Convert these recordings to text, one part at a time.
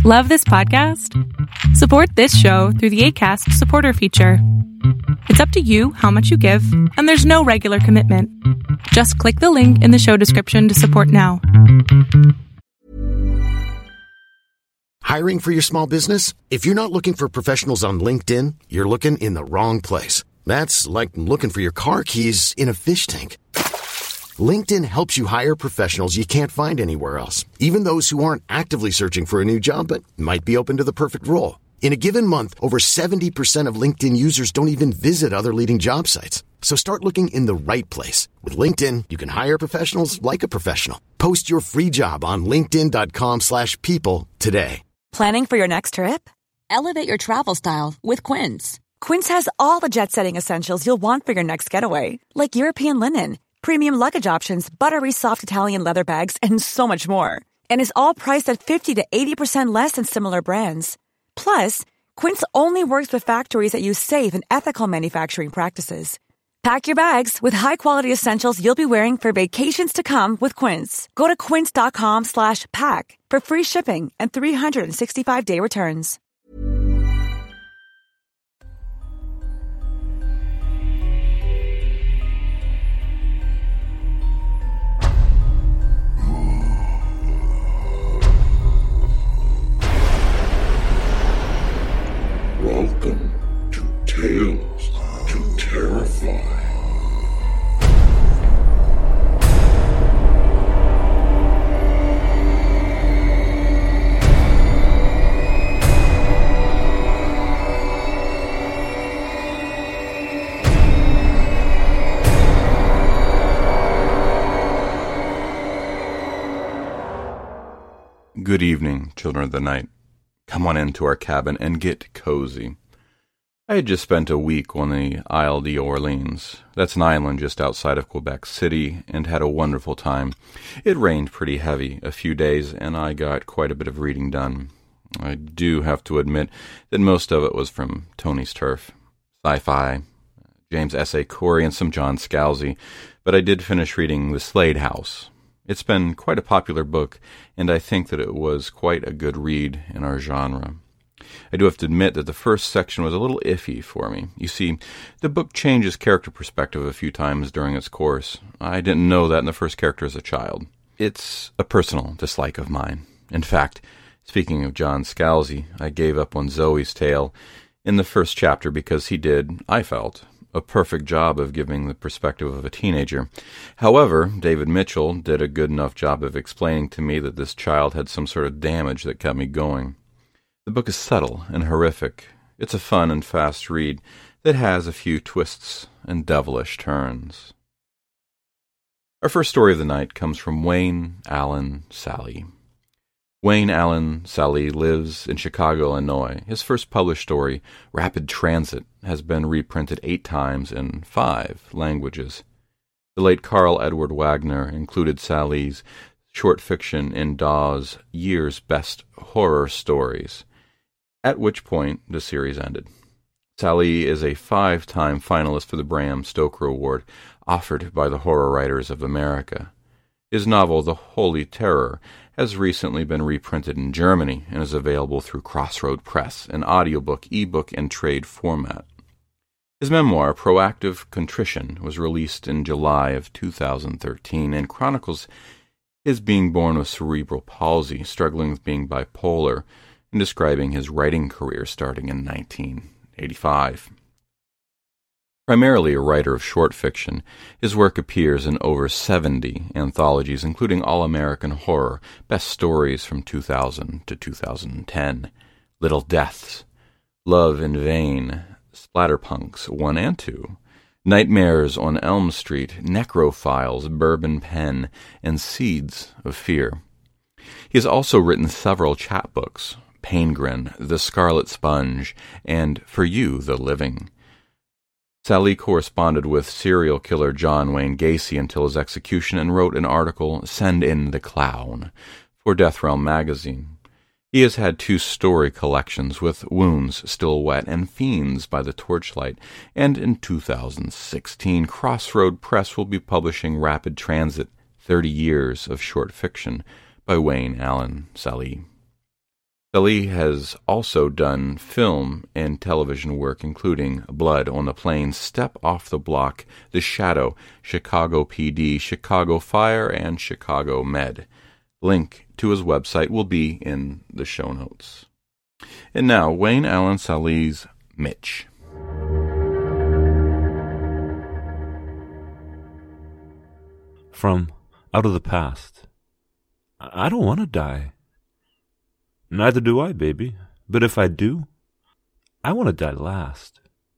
Love this podcast? Support this show through the Acast supporter feature. It's up to you how much you give, and there's no regular commitment. Just click the link in the show description to support now. Hiring for your small business? If you're not looking for professionals on LinkedIn, you're looking in the wrong place. That's like looking for your car keys in a fish tank. LinkedIn helps you hire professionals you can't find anywhere else, even those who aren't actively searching for a new job but might be open to the perfect role. In a given month, over 70% of LinkedIn users don't even visit other leading job sites. So start looking in the right place. With LinkedIn, you can hire professionals like a professional. Post your free job on linkedin.com/people today. Planning for your next trip? Elevate your travel style with Quince. Quince has all the jet-setting essentials you'll want for your next getaway, like European linen, premium luggage options, buttery soft Italian leather bags, and so much more. And is all priced at 50 to 80% less than similar brands. Plus, Quince only works with factories that use safe and ethical manufacturing practices. Pack your bags with high-quality essentials you'll be wearing for vacations to come with Quince. Go to quince.com/pack for free shipping and 365-day returns. Welcome to Tales to Terrify. Good evening, children of the night. Come on into our cabin and get cozy. I had just spent a week on the Isle d'Orléans. That's an island just outside of Quebec City, and had a wonderful time. It rained pretty heavy a few days, and I got quite a bit of reading done. I do have to admit that most of it was from Tony's turf. Sci-fi, James S. A. Corey, and some John Scalzi, but I did finish reading The Slade House. It's been quite a popular book, and I think that it was quite a good read in our genre. I do have to admit that the first section was a little iffy for me. You see, the book changes character perspective a few times during its course. I didn't know that in the first character as a child. It's a personal dislike of mine. In fact, speaking of John Scalzi, I gave up on Zoe's tale in the first chapter because he did, I felt, a perfect job of giving the perspective of a teenager. However, David Mitchell did a good enough job of explaining to me that this child had some sort of damage that kept me going. The book is subtle and horrific. It's a fun and fast read that has a few twists and devilish turns. Our first story of the night comes from Wayne Allen Sally. Wayne Allen Sally lives in Chicago, Illinois. His first published story, Rapid Transit, has been reprinted 8 times in 5 languages. The late Carl Edward Wagner included Sally's short fiction in Dawes' Year's Best Horror Stories, at which point the series ended. Sally is a 5-time finalist for the Bram Stoker Award, offered by the Horror Writers of America. His novel, The Holy Terror, has recently been reprinted in Germany and is available through Crossroad Press in audiobook, ebook, and trade format. His memoir, Proactive Contrition, was released in July of 2013 and chronicles his being born with cerebral palsy, struggling with being bipolar, and describing his writing career starting in 1985. Primarily a writer of short fiction, his work appears in over 70 anthologies, including All-American Horror, Best Stories from 2000 to 2010, Little Deaths, Love in Vain, Splatterpunks 1 and 2, Nightmares on Elm Street, Necrophiles, Bourbon Pen, and Seeds of Fear. He has also written several chapbooks, Paingrin, The Scarlet Sponge, and For You, the Living. Sally corresponded with serial killer John Wayne Gacy until his execution and wrote an article, Send in the Clown, for Death Realm magazine. He has had 2 story collections with Wounds Still Wet and Fiends by the Torchlight, and in 2016, Crossroad Press will be publishing Rapid Transit, 30 Years of Short Fiction by Wayne Allen Sally. Salih has also done film and television work, including Blood on the Plains, Step Off the Block, The Shadow, Chicago PD, Chicago Fire, and Chicago Med. Link to his website will be in the show notes. And now, Wayne Allen Salih's Mitch. From Out of the Past. I don't want to die. Neither do I, baby. But if I do, I want to die last.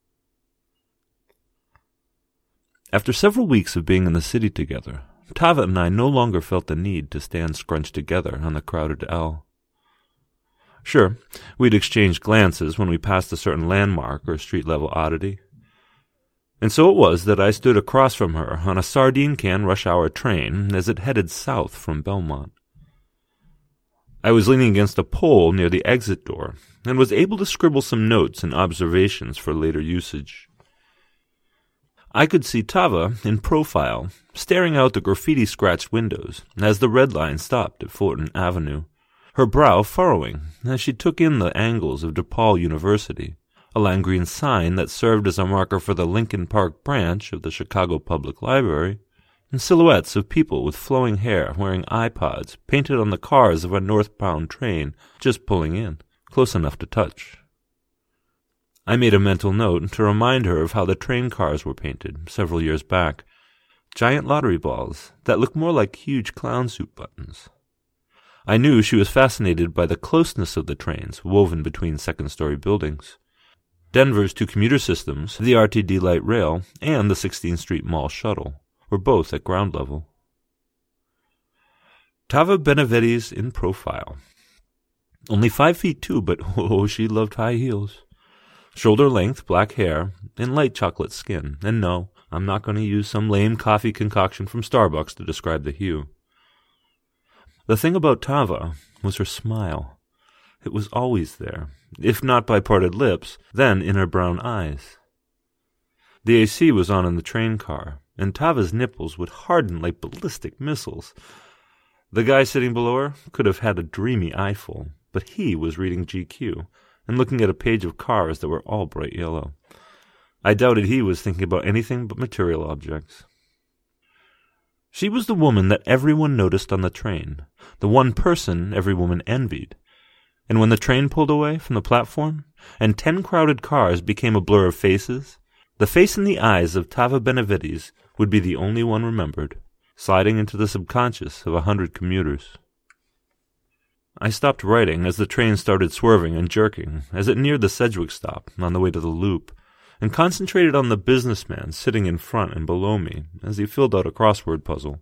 After several weeks of being in the city together, Tava and I no longer felt the need to stand scrunched together on the crowded L. Sure, we'd exchange glances when we passed a certain landmark or street-level oddity. And so it was that I stood across from her on a sardine-can rush-hour train as it headed south from Belmont. I was leaning against a pole near the exit door and was able to scribble some notes and observations for later usage. I could see Tava, in profile, staring out the graffiti-scratched windows as the red line stopped at Fulton Avenue, her brow furrowing as she took in the angles of DePaul University, a lime green sign that served as a marker for the Lincoln Park branch of the Chicago Public Library, and silhouettes of people with flowing hair wearing iPods painted on the cars of a northbound train just pulling in, close enough to touch. I made a mental note to remind her of how the train cars were painted several years back, giant lottery balls that looked more like huge clown suit buttons. I knew she was fascinated by the closeness of the trains woven between second-story buildings. Denver's two commuter systems, the RTD Light Rail and the 16th Street Mall Shuttle, were both at ground level. Tava Benavides in profile. Only 5'2", but oh, she loved high heels. Shoulder-length black hair and light chocolate skin. And no, I'm not going to use some lame coffee concoction from Starbucks to describe the hue. The thing about Tava was her smile. It was always there, if not by parted lips, then in her brown eyes. The AC was on in the train car, and Tava's nipples would harden like ballistic missiles. The guy sitting below her could have had a dreamy eyeful, but he was reading GQ and looking at a page of cars that were all bright yellow. I doubted he was thinking about anything but material objects. She was the woman that everyone noticed on the train, the one person every woman envied. And when the train pulled away from the platform, and 10 crowded cars became a blur of faces, the face in the eyes of Tava Benavides would be the only one remembered, sliding into the subconscious of 100 commuters. I stopped writing as the train started swerving and jerking as it neared the Sedgwick stop on the way to the Loop, and concentrated on the businessman sitting in front and below me as he filled out a crossword puzzle.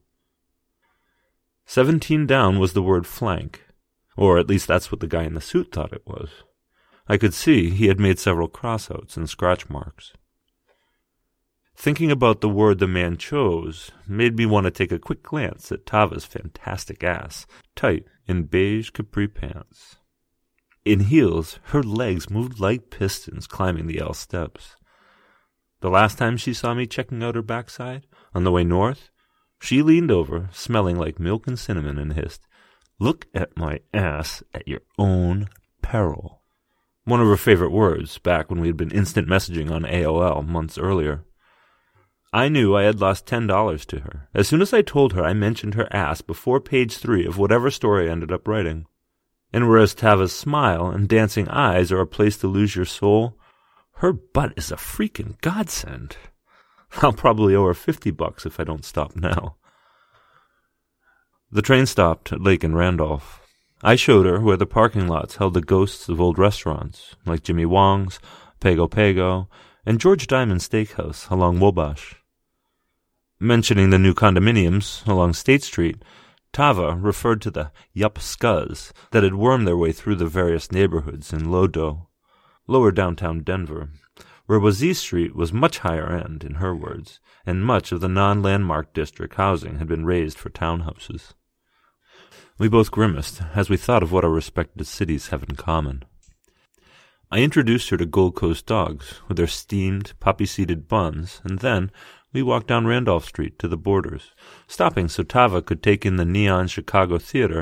17 down was the word flank, or at least that's what the guy in the suit thought it was. I could see he had made several crossouts and scratch marks. Thinking about the word the man chose made me want to take a quick glance at Tava's fantastic ass, tight in beige capri pants. In heels, her legs moved like pistons climbing the L steps. The last time she saw me checking out her backside, on the way north, she leaned over, smelling like milk and cinnamon, and hissed, "Look at my ass at your own peril." One of her favorite words, back when we had been instant messaging on AOL months earlier. I knew I had lost $10 to her. As soon as I told her I mentioned her ass before page 3 of whatever story I ended up writing. And whereas Tava's smile and dancing eyes are a place to lose your soul, her butt is a freaking godsend. I'll probably owe her $50 if I don't stop now. The train stopped at Lake and Randolph. I showed her where the parking lots held the ghosts of old restaurants, like Jimmy Wong's, Pago Pago, and George Diamond Steakhouse along Wabash. Mentioning the new condominiums along State Street, Tava referred to the yup scuzz that had wormed their way through the various neighborhoods in Lodo, lower downtown Denver, where Wazee Street was much higher end, in her words, and much of the non-landmark district housing had been razed for townhouses. We both grimaced as we thought of what our respective cities have in common. I introduced her to Gold Coast dogs with their steamed, poppy-seeded buns, and then we walked down Randolph Street to the Borders, stopping so Tava could take in the neon Chicago theater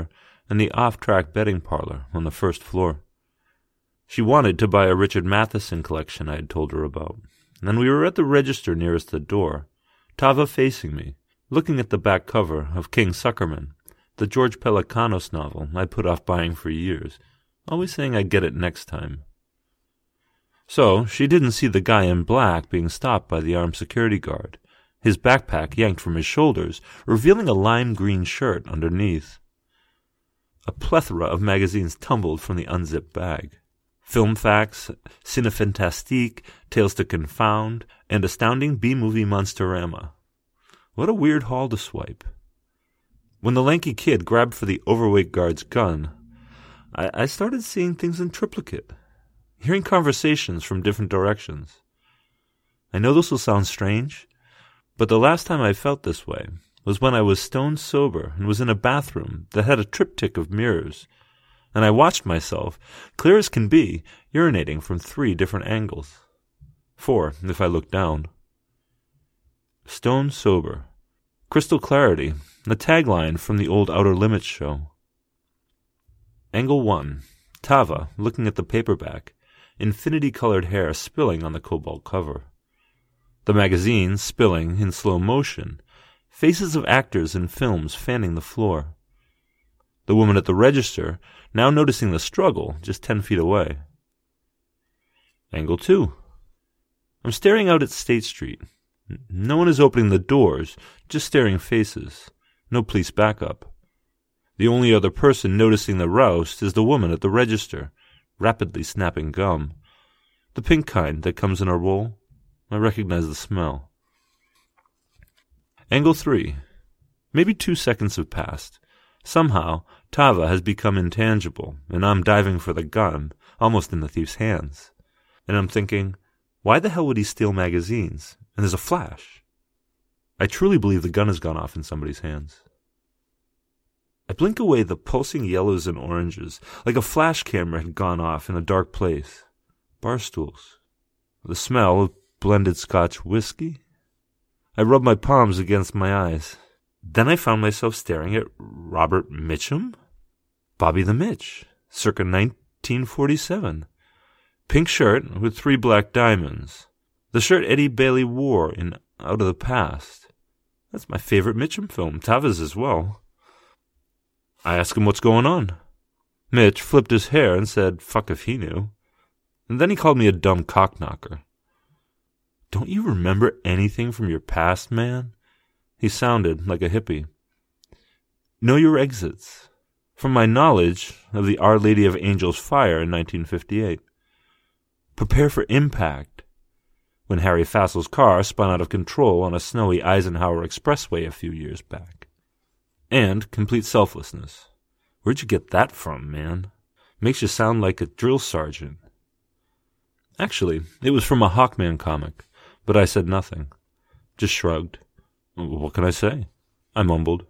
and the off-track betting parlor on the first floor. She wanted to buy a Richard Matheson collection I had told her about, and we were at the register nearest the door, Tava facing me, looking at the back cover of King Suckerman, the George Pelecanos novel I put off buying for years, always saying I'd get it next time. So she didn't see the guy in black being stopped by the armed security guard, his backpack yanked from his shoulders, revealing a lime green shirt underneath. A plethora of magazines tumbled from the unzipped bag. Film Facts, Cinefantastique, Tales to Confound, and Astounding B-Movie Monsterama. What a weird haul to swipe. When the lanky kid grabbed for the overweight guard's gun, I started seeing things in triplicate, hearing conversations from different directions. I know this will sound strange, but the last time I felt this way was when I was stone sober and was in a bathroom that had a triptych of mirrors, and I watched myself, clear as can be, urinating from 3 different angles. 4, if I looked down. Stone sober. Crystal clarity, the tagline from the old Outer Limits show. Angle 1. Tava, looking at the paperback, infinity-colored hair spilling on the cobalt cover. The magazine spilling in slow motion, faces of actors in films fanning the floor. The woman at the register, now noticing the struggle, just 10 feet away. Angle 2. I'm staring out at State Street. No one is opening the doors, just staring faces. No police backup. The only other person noticing the roust is the woman at the register, rapidly snapping gum. The pink kind that comes in a roll. I recognize the smell. Angle 3. Maybe 2 seconds have passed. Somehow, Tava has become intangible, and I'm diving for the gun, almost in the thief's hands. And I'm thinking, why the hell would he steal magazines? And there's a flash. I truly believe the gun has gone off in somebody's hands. I blink away the pulsing yellows and oranges, like a flash camera had gone off in a dark place. Bar stools. The smell of blended Scotch whiskey. I rubbed my palms against my eyes. Then I found myself staring at Robert Mitchum? Bobby the Mitch, circa 1947. Pink shirt with 3 black diamonds. The shirt Eddie Bailey wore in Out of the Past. That's my favorite Mitchum film, Tava's as well. I asked him what's going on. Mitch flipped his hair and said, fuck if he knew. And then he called me a dumb cockknocker. Don't you remember anything from your past, man? He sounded like a hippie. Know your exits. From my knowledge of the Our Lady of Angels fire in 1958. Prepare for impact. When Harry Fassel's car spun out of control on a snowy Eisenhower expressway a few years back. And complete selflessness. Where'd you get that from, man? Makes you sound like a drill sergeant. Actually, it was from a Hawkman comic, but I said nothing. Just shrugged. What can I say? I mumbled.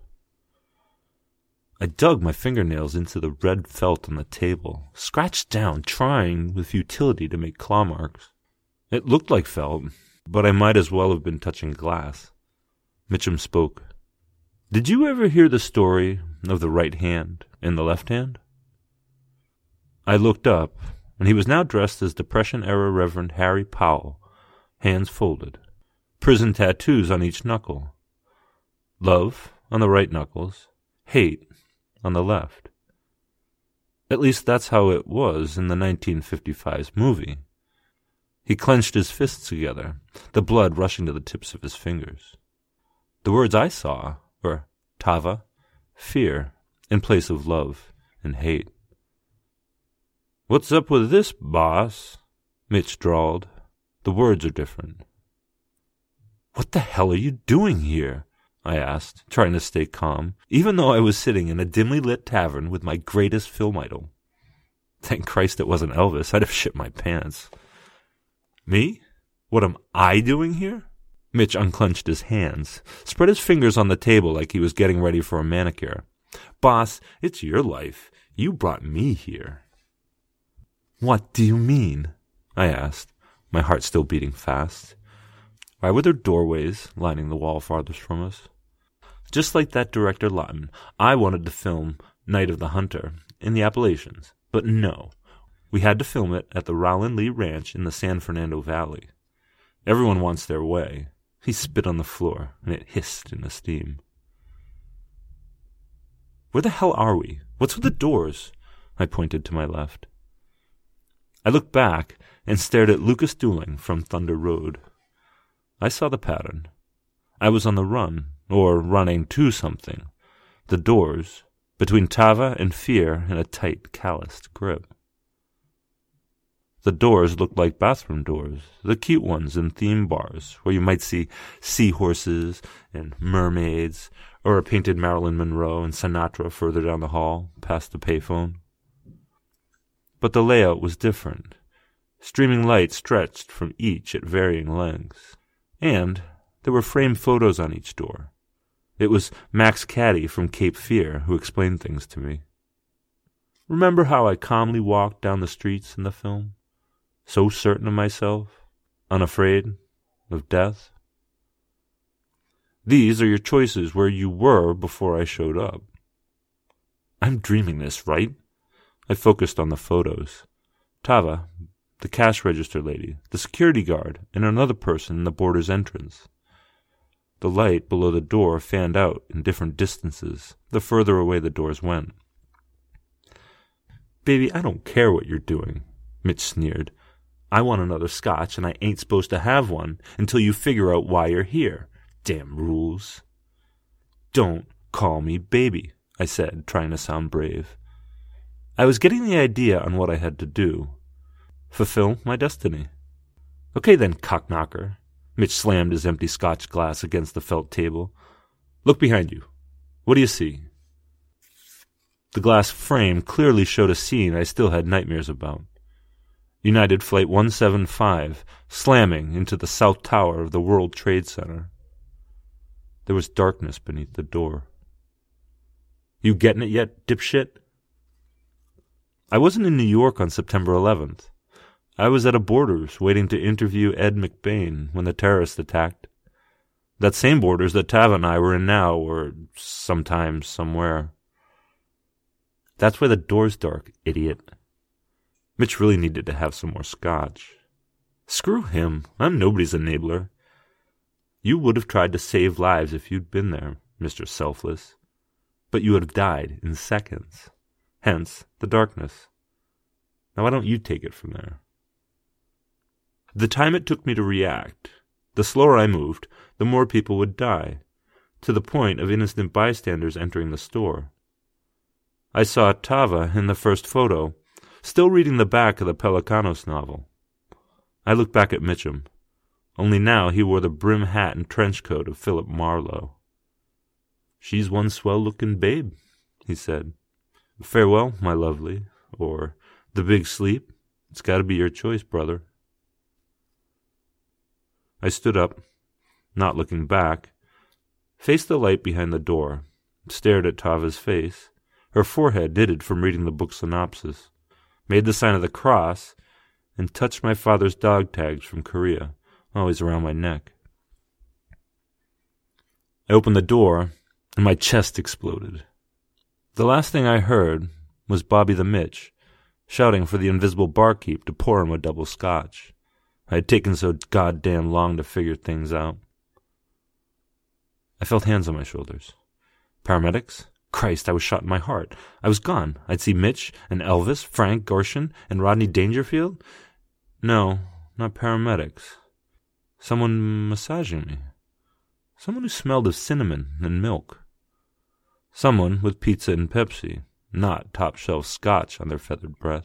I dug my fingernails into the red felt on the table, scratched down, trying with futility to make claw marks. It looked like felt, but I might as well have been touching glass. Mitchum spoke. Did you ever hear the story of the right hand and the left hand? I looked up, and he was now dressed as Depression-era Reverend Harry Powell, hands folded, prison tattoos on each knuckle. Love on the right knuckles, hate on the left. At least that's how it was in the 1955's movie. He clenched his fists together, the blood rushing to the tips of his fingers. The words I saw were Tava, fear, in place of love and hate. What's up with this, boss? Mitch drawled. The words are different. What the hell are you doing here? I asked, trying to stay calm, even though I was sitting in a dimly lit tavern with my greatest film idol. Thank Christ it wasn't Elvis. I'd have shit my pants. Me? What am I doing here? Mitch unclenched his hands, spread his fingers on the table like he was getting ready for a manicure. Boss, it's your life. You brought me here. What do you mean? I asked, my heart still beating fast. Why were there doorways lining the wall farthest from us? Just like that director Lawton, I wanted to film Night of the Hunter, in the Appalachians. But no, we had to film it at the Rollin Lee Ranch in the San Fernando Valley. Everyone wants their way. He spit on the floor, and it hissed in the steam. Where the hell are we? What's with the doors? I pointed to my left. I looked back and stared at Lucas Dooling from Thunder Road. I saw the pattern. I was on the run, or running to something. The doors, between Tava and fear in a tight, calloused grip. The doors looked like bathroom doors, the cute ones in theme bars, where you might see seahorses and mermaids, or a painted Marilyn Monroe and Sinatra further down the hall, past the payphone. But the layout was different. Streaming light stretched from each at varying lengths. And there were framed photos on each door. It was Max Caddy from Cape Fear who explained things to me. Remember how I calmly walked down the streets in the film? So certain of myself, unafraid of death? These are your choices where you were before I showed up. I'm dreaming this, right? I focused on the photos. Tava, the cash register lady, the security guard, and another person in the border's entrance. The light below the door fanned out in different distances, the further away the doors went. Baby, I don't care what you're doing, Mitch sneered. I want another scotch, and I ain't supposed to have one until you figure out why you're here. Damn rules. Don't call me baby, I said, trying to sound brave. I was getting the idea on what I had to do. Fulfill my destiny. Okay then, cockknocker. Mitch slammed his empty scotch glass against the felt table. Look behind you. What do you see? The glass frame clearly showed a scene I still had nightmares about. United Flight 175 slamming into the south tower of the World Trade Center. There was darkness beneath the door. You getting it yet, dipshit? I wasn't in New York on September 11th. I was at a Borders waiting to interview Ed McBain when the terrorists attacked. That same Borders that Tava and I were in now, or sometime, somewhere. That's why the door's dark, idiot. Mitch really needed to have some more scotch. Screw him. I'm nobody's enabler. You would have tried to save lives if you'd been there, Mr. Selfless. But you would have died in seconds. Hence, the darkness. Now why don't you take it from there? The time it took me to react, the slower I moved, the more people would die, to the point of innocent bystanders entering the store. I saw Tava in the first photo, still reading the back of the Pelicanos novel. I looked back at Mitchum. Only now he wore the brim hat and trench coat of Philip Marlowe. She's one swell-looking babe, he said. Farewell, my lovely, or the big sleep. It's got to be your choice, brother. I stood up, not looking back, faced the light behind the door, stared at Tava's face, her forehead knitted from reading the book synopsis, made the sign of the cross, and touched my father's dog tags from Korea, always around my neck. I opened the door, and my chest exploded. The last thing I heard was Bobby the Mitch, shouting for the invisible barkeep to pour him a double scotch. I had taken so goddamn long to figure things out. I felt hands on my shoulders. Paramedics? Christ, I was shot in my heart. I was gone. I'd see Mitch and Elvis, Frank Gorshin, and Rodney Dangerfield. No, not paramedics. Someone massaging me. Someone who smelled of cinnamon and milk. Someone with pizza and Pepsi, not top-shelf scotch on their feathered breath.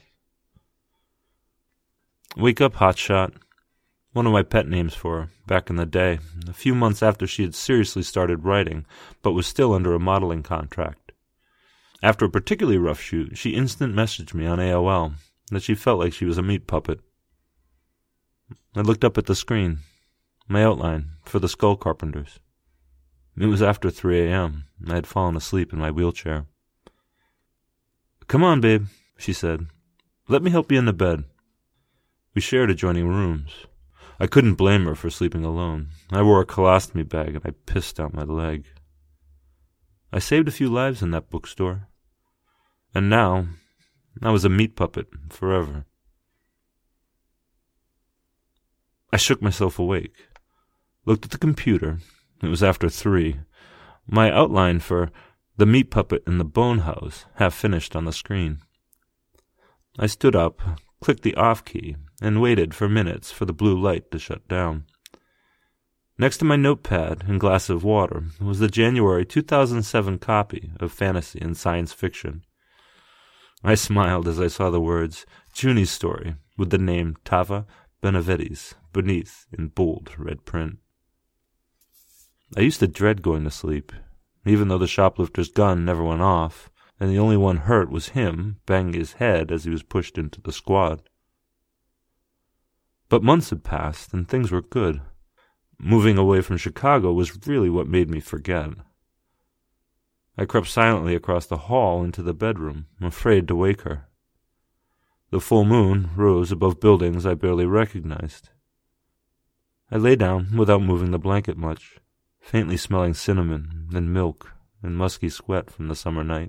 Wake up, hotshot. One of my pet names for her, back in the day, a few months after she had seriously started writing, but was still under a modeling contract. After a particularly rough shoot, she instant messaged me on AOL that she felt like she was a meat puppet. I looked up at the screen, my outline for the Skull Carpenters. It was after 3 a.m. I had fallen asleep in my wheelchair. Come on, babe, she said. Let me help you into bed. We shared adjoining rooms. I couldn't blame her for sleeping alone. I wore a colostomy bag and I pissed out my leg. I saved a few lives in that bookstore. And now, I was a meat puppet forever. I shook myself awake, looked at the computer. It was after 3. My outline for The Meat Puppet in the Bone House half finished on the screen. I stood up, clicked the off key, and waited for minutes for the blue light to shut down. Next to my notepad and glass of water was the January 2007 copy of Fantasy and Science Fiction. I smiled as I saw the words, Junie's Story, with the name Tava Benavides beneath in bold red print. I used to dread going to sleep, even though the shoplifter's gun never went off, and the only one hurt was him, banging his head as he was pushed into the squad. But months had passed, and things were good. Moving away from Chicago was really what made me forget. I crept silently across the hall into the bedroom, afraid to wake her. The full moon rose above buildings I barely recognized. I lay down without moving the blanket much, faintly smelling cinnamon and milk and musky sweat from the summer night.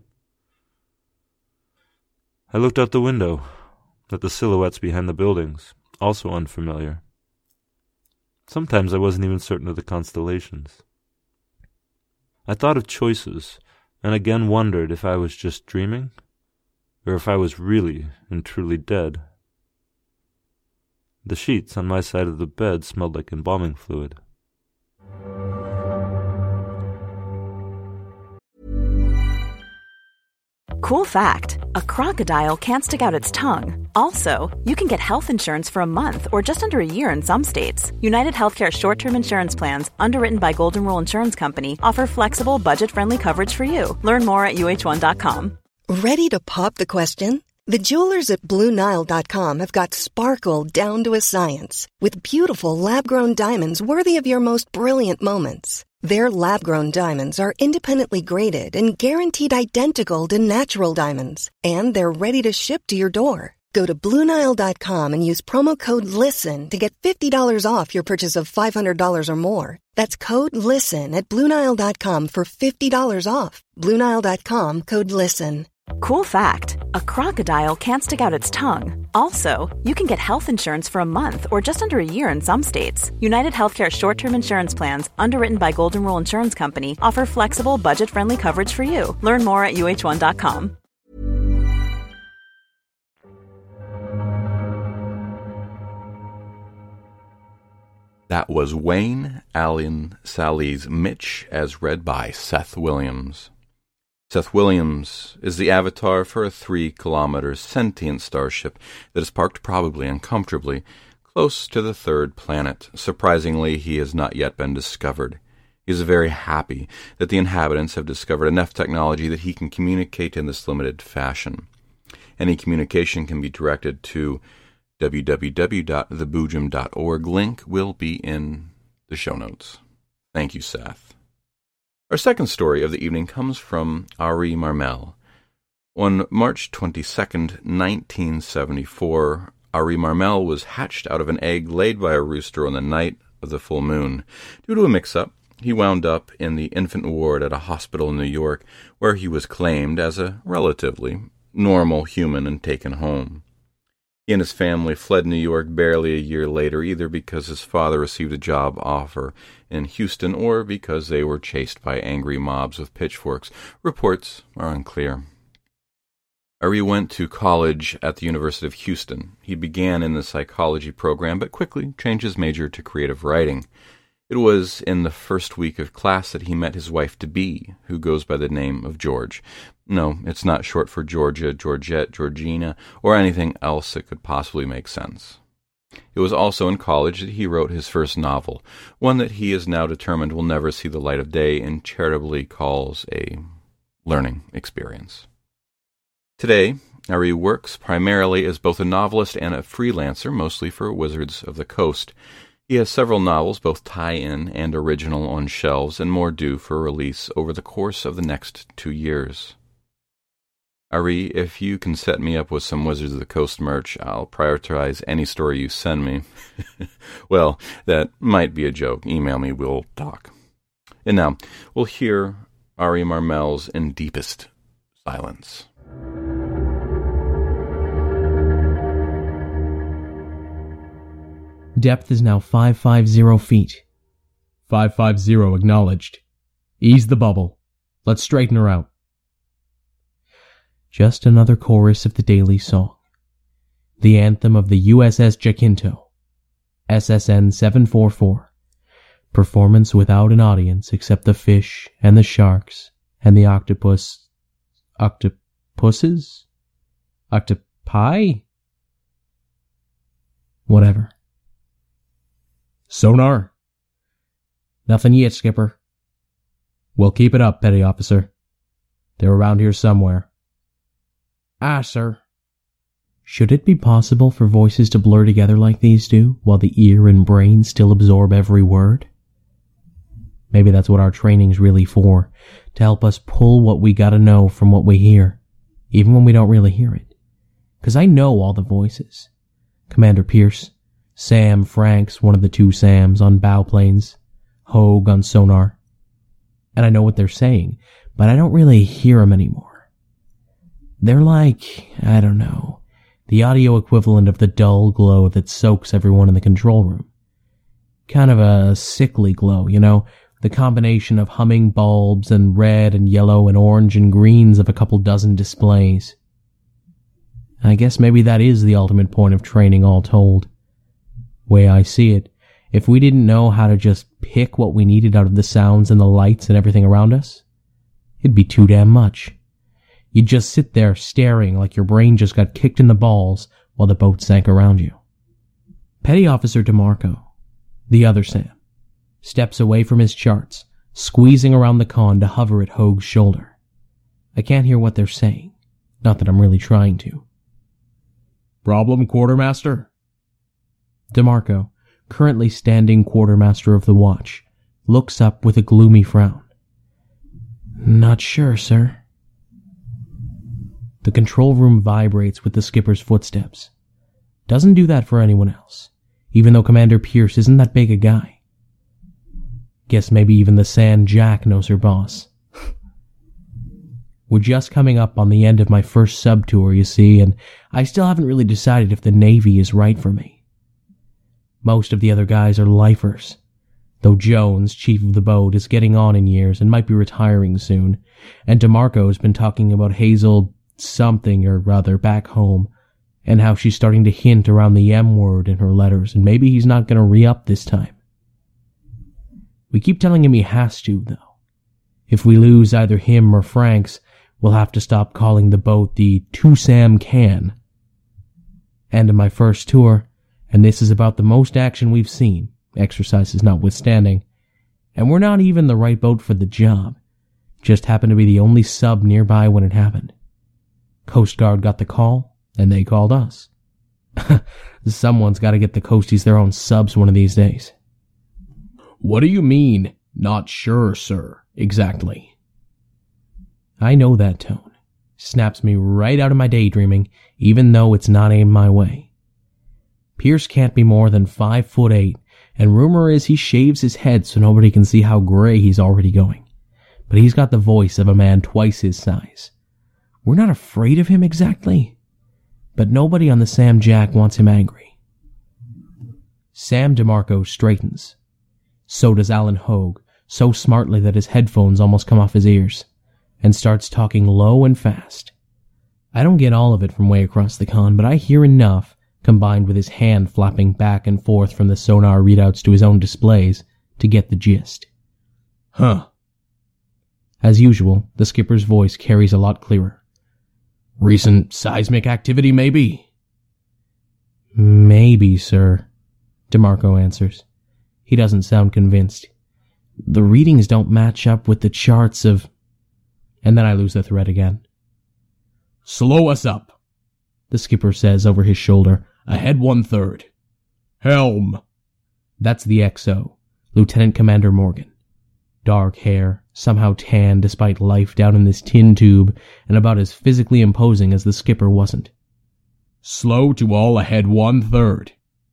I looked out the window, at the silhouettes behind the buildings, also unfamiliar. Sometimes I wasn't even certain of the constellations. I thought of choices, and again wondered if I was just dreaming, or if I was really and truly dead. The sheets on my side of the bed smelled like embalming fluid. Cool fact, a crocodile can't stick out its tongue. Also, you can get health insurance for a month or just under a year in some states. United Healthcare short-term insurance plans, underwritten by Golden Rule Insurance Company, offer flexible, budget-friendly coverage for you. Learn more at uh1.com. Ready to pop the question? The jewelers at BlueNile.com have got sparkle down to a science with beautiful lab-grown diamonds worthy of your most brilliant moments. Their lab-grown diamonds are independently graded and guaranteed identical to natural diamonds, and they're ready to ship to your door. Go to BlueNile.com and use promo code LISTEN to get $50 off your purchase of $500 or more. That's code LISTEN at BlueNile.com for $50 off. BlueNile.com, code LISTEN. Cool fact, a crocodile can't stick out its tongue. Also, you can get health insurance for a month or just under a year in some states. United Healthcare short-term insurance plans, underwritten by Golden Rule Insurance Company, offer flexible, budget-friendly coverage for you. Learn more at uh1.com. That was Wayne Allen Sallee's Mitch, as read by Seth Williams. Seth Williams is the avatar for a 3-kilometer sentient starship that is parked probably and comfortably close to the third planet. Surprisingly, he has not yet been discovered. He is very happy that the inhabitants have discovered enough technology that he can communicate in this limited fashion. Any communication can be directed to www.theboojum.org. Link will be in the show notes. Thank you, Seth. Our second story of the evening comes from Ari Marmel. On March 22nd, 1974, Ari Marmel was hatched out of an egg laid by a rooster on the night of the full moon. Due to a mix-up, he wound up in the infant ward at a hospital in New York, where he was claimed as a relatively normal human and taken home. He and his family fled New York barely a year later, either because his father received a job offer in Houston or because they were chased by angry mobs with pitchforks. Reports are unclear. Ari went to college at the University of Houston. He began in the psychology program, but quickly changed his major to creative writing. It was in the first week of class that he met his wife-to-be, who goes by the name of George. No, it's not short for Georgia, Georgette, Georgina, or anything else that could possibly make sense. It was also in college that he wrote his first novel, one that he is now determined will never see the light of day and charitably calls a learning experience. Today, Ari works primarily as both a novelist and a freelancer, mostly for Wizards of the Coast. He has several novels, both tie-in and original, on shelves, and more due for release over the course of the next 2 years. Ari, if you can set me up with some Wizards of the Coast merch, I'll prioritize any story you send me. Well, that might be a joke. Email me, we'll talk. And now, we'll hear Ari Marmel's In Deepest Silence. Depth is now 550 feet. 550 acknowledged. Ease the bubble. Let's straighten her out. Just another chorus of the daily song. The anthem of the USS Jacinto. SSN 744. Performance without an audience except the fish and the sharks and the octopus. Octopuses? Octopi? Whatever. Sonar? Nothing yet, Skipper. Well, keep it up, Petty Officer. They're around here somewhere. Aye, sir. Should it be possible for voices to blur together like these do, while the ear and brain still absorb every word? Maybe that's what our training's really for, to help us pull what we gotta know from what we hear, even when we don't really hear it. 'Cause I know all the voices. Commander Pierce, Sam Franks, one of the two Sams on bow planes, Hogue on sonar. And I know what they're saying, but I don't really hear them anymore. They're like, I don't know, the audio equivalent of the dull glow that soaks everyone in the control room. Kind of a sickly glow, you know, the combination of humming bulbs and red and yellow and orange and greens of a couple dozen displays. I guess maybe that is the ultimate point of training all told. Way I see it, if we didn't know how to just pick what we needed out of the sounds and the lights and everything around us, it'd be too damn much. You'd just sit there staring like your brain just got kicked in the balls while the boat sank around you. Petty Officer DeMarco, the other Sam, steps away from his charts, squeezing around the con to hover at Hogue's shoulder. I can't hear what they're saying, not that I'm really trying to. Problem, Quartermaster? DeMarco, currently standing Quartermaster of the watch, looks up with a gloomy frown. Not sure, sir. The control room vibrates with the skipper's footsteps. Doesn't do that for anyone else, even though Commander Pierce isn't that big a guy. Guess maybe even the Sand Jack knows her boss. We're just coming up on the end of my first sub tour, you see, and I still haven't really decided if the Navy is right for me. Most of the other guys are lifers, though Jones, chief of the boat, is getting on in years and might be retiring soon, and DeMarco's been talking about Hazel something or other back home, and how she's starting to hint around the M word in her letters, and maybe he's not going to re-up this time. We keep telling him he has to, though. If we lose either him or Franks, we'll have to stop calling the boat the Two Sam Can. And in my first tour, and this is about the most action we've seen, exercises notwithstanding, and we're not even the right boat for the job, just happened to be the only sub nearby when it happened. Coast Guard got the call, and they called us. Someone's got to get the Coasties their own subs one of these days. What do you mean, not sure, sir, exactly? I know that tone. Snaps me right out of my daydreaming, even though it's not aimed my way. Pierce can't be more than 5'8", and rumor is he shaves his head so nobody can see how gray he's already going. But he's got the voice of a man twice his size. We're not afraid of him exactly, but nobody on the Sam Jack wants him angry. Sam DeMarco straightens. So does Alan Hogue, so smartly that his headphones almost come off his ears, and starts talking low and fast. I don't get all of it from way across the con, but I hear enough, combined with his hand flapping back and forth from the sonar readouts to his own displays, to get the gist. Huh. As usual, the skipper's voice carries a lot clearer. Recent seismic activity, maybe? Maybe, sir, DeMarco answers. He doesn't sound convinced. The readings don't match up with the charts of... And then I lose the thread again. Slow us up, the skipper says over his shoulder. Ahead 1/3. Helm. That's the XO, Lieutenant Commander Morgan. Dark hair, somehow tan despite life down in this tin tube, and about as physically imposing as the skipper wasn't. Slow to all ahead 1/3.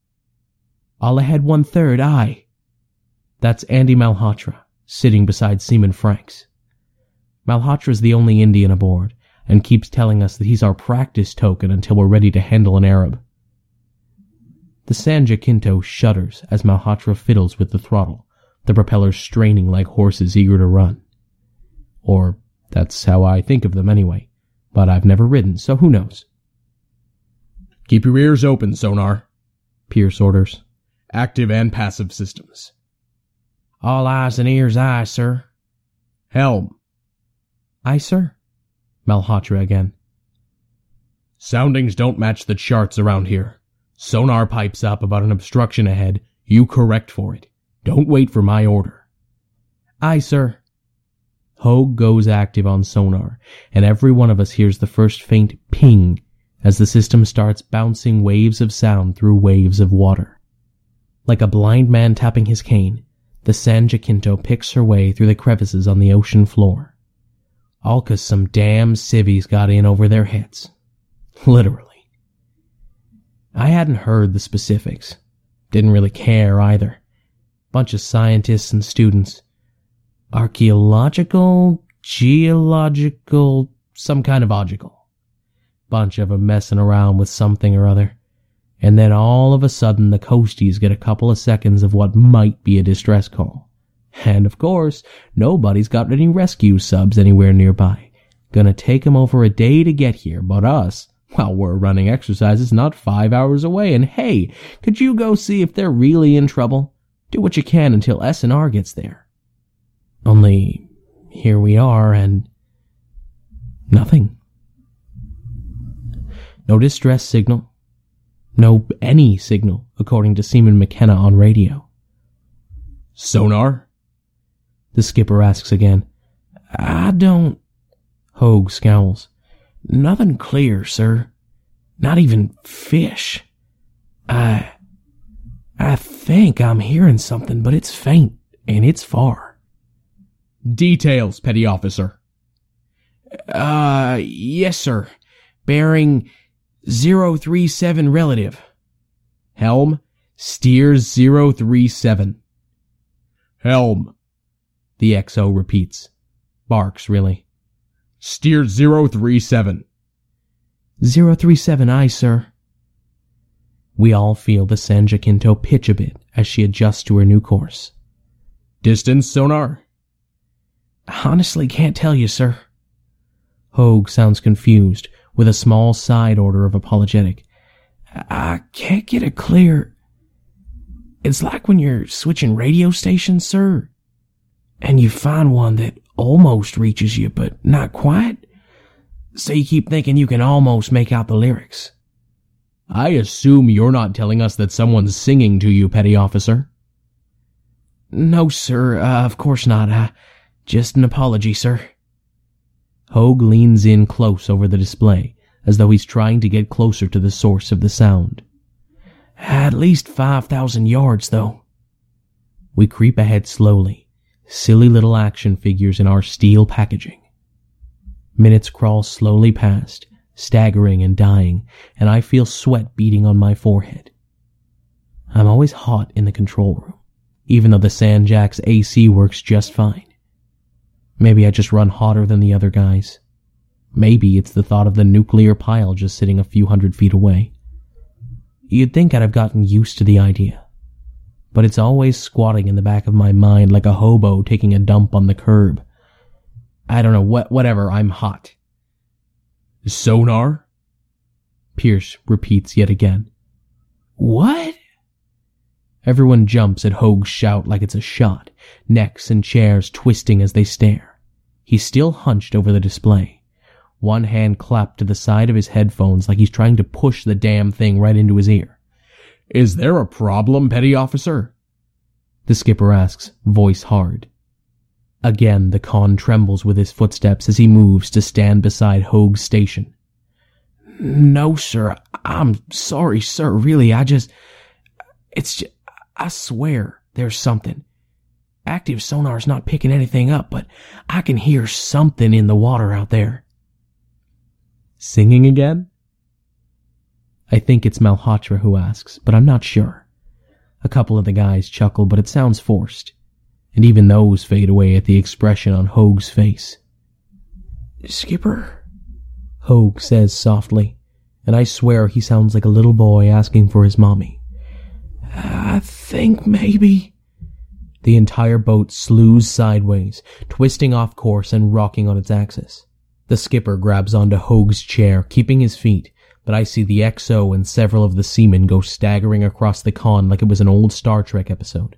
All ahead 1/3, aye. That's Andy Malhotra, sitting beside Seaman Franks. Malhotra's the only Indian aboard, and keeps telling us that he's our practice token until we're ready to handle an Arab. The San Jacinto shudders as Malhotra fiddles with the throttle, the propellers straining like horses eager to run. Or that's how I think of them anyway, but I've never ridden, so who knows. Keep your ears open, Sonar, Pierce orders. Active and passive systems. All eyes and ears, aye, sir. Helm. Aye, sir. Malhotra again. Soundings don't match the charts around here. Sonar pipes up about an obstruction ahead. You correct for it. Don't wait for my order. Aye, sir. Hogue goes active on sonar, and every one of us hears the first faint ping as the system starts bouncing waves of sound through waves of water. Like a blind man tapping his cane, the San Jacinto picks her way through the crevices on the ocean floor. All 'cause some damn civvies got in over their heads. Literally. I hadn't heard the specifics. Didn't really care either. Bunch of scientists and students. Archaeological, geological, some kind of logical. Bunch of 'em messing around with something or other. And then all of a sudden the coasties get a couple of seconds of what might be a distress call. And of course, nobody's got any rescue subs anywhere nearby. Gonna take 'em over a day to get here, but us, well, we're running exercises not 5 hours away, and hey, could you go see if they're really in trouble? Do what you can until S&R gets there. Only, here we are, and nothing. No distress signal. No any signal, according to Seaman McKenna on radio. Sonar? The skipper asks again. I don't... Hogue scowls. Nothing clear, sir. Not even fish. I think I'm hearing something, but it's faint, and it's far. Details, Petty Officer. Yes, sir. Bearing 037 relative. Helm, steer 037. Helm, the XO repeats. Barks, really. Steer 037. 037, aye, sir. We all feel the San Jacinto pitch a bit as she adjusts to her new course. Distance, Sonar? Honestly can't tell you, sir. Hogue sounds confused, with a small side order of apologetic. I can't get a clear... It's like when you're switching radio stations, sir, and you find one that almost reaches you, but not quite. So you keep thinking you can almost make out the lyrics. I assume you're not telling us that someone's singing to you, Petty Officer. No, sir, of course not. Just an apology, sir. Hogue leans in close over the display, as though he's trying to get closer to the source of the sound. At least 5,000 yards, though. We creep ahead slowly, silly little action figures in our steel packaging. Minutes crawl slowly past, staggering and dying, and I feel sweat beating on my forehead. I'm always hot in the control room, even though the Sanjak's AC works just fine. Maybe I just run hotter than the other guys. Maybe it's the thought of the nuclear pile just sitting a few 100 feet away. You'd think I'd have gotten used to the idea, but it's always squatting in the back of my mind like a hobo taking a dump on the curb. I don't know, whatever, I'm hot. Sonar? Pierce repeats yet again. What? Everyone jumps at Hogue's shout like it's a shot, necks and chairs twisting as they stare. He's still hunched over the display, one hand clapped to the side of his headphones like he's trying to push the damn thing right into his ear. Is there a problem, Petty Officer? The skipper asks, voice hard. Again, the con trembles with his footsteps as he moves to stand beside Hogue's station. No, sir. I'm sorry, sir. Really, I swear there's something. Active sonar's not picking anything up, but I can hear something in the water out there. Singing again? I think it's Malhotra who asks, but I'm not sure. A couple of the guys chuckle, but it sounds forced, and even those fade away at the expression on Hogue's face. Skipper? Hogue says softly, and I swear he sounds like a little boy asking for his mommy. I think maybe. The entire boat slews sideways, twisting off course and rocking on its axis. The skipper grabs onto Hoag's chair, keeping his feet, but I see the XO and several of the seamen go staggering across the con like it was an old Star Trek episode.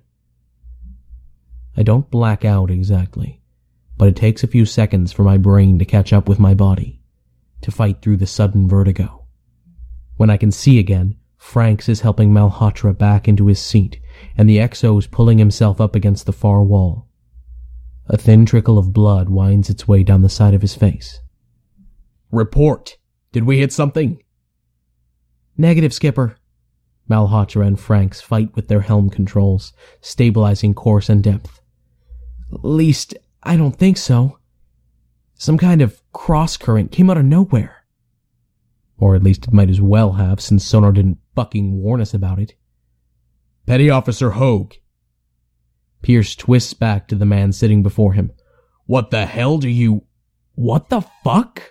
I don't black out exactly, but it takes a few seconds for my brain to catch up with my body, to fight through the sudden vertigo. When I can see again, Franks is helping Malhotra back into his seat, and the XO is pulling himself up against the far wall. A thin trickle of blood winds its way down the side of his face. Report! Did we hit something? Negative, Skipper. Malhotra and Franks fight with their helm controls, stabilizing course and depth. At least, I don't think so. Some kind of cross-current came out of nowhere. Or at least it might as well have, since sonar didn't fucking warn us about it. Petty Officer Hoag. Pierce twists back to the man sitting before him. What the hell do you... What the fuck?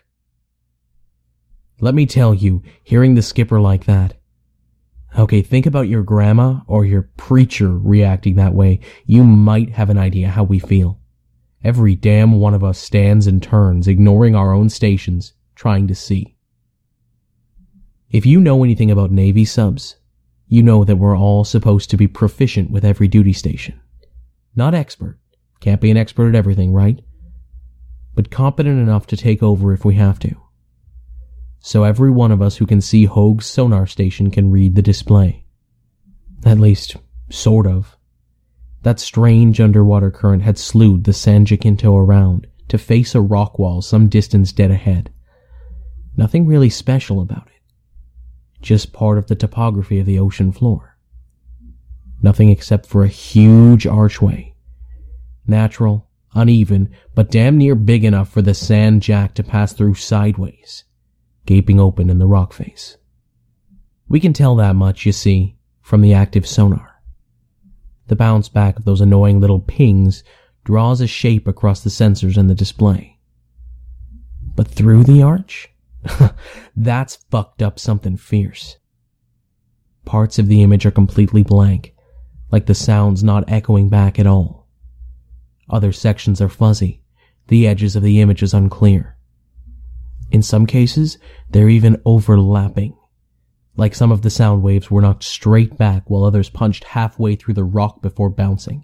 Let me tell you, hearing the skipper like that. Okay, think about your grandma or your preacher reacting that way. You might have an idea how we feel. Every damn one of us stands and turns, ignoring our own stations, trying to see. If you know anything about Navy subs, you know that we're all supposed to be proficient with every duty station. Not expert. Can't be an expert at everything, right? But competent enough to take over if we have to. So every one of us who can see Hoag's sonar station can read the display. At least, sort of. That strange underwater current had slewed the San Jacinto around to face a rock wall some distance dead ahead. Nothing really special about it. Just part of the topography of the ocean floor. Nothing except for a huge archway. Natural, uneven, but damn near big enough for the sand jack to pass through sideways, gaping open in the rock face. We can tell that much, you see, from the active sonar. The bounce back of those annoying little pings draws a shape across the sensors and the display. But through the arch? That's fucked up something fierce. Parts of the image are completely blank, like the sound's not echoing back at all. Other sections are fuzzy, the edges of the image is unclear. In some cases, they're even overlapping, like some of the sound waves were knocked straight back while others punched halfway through the rock before bouncing.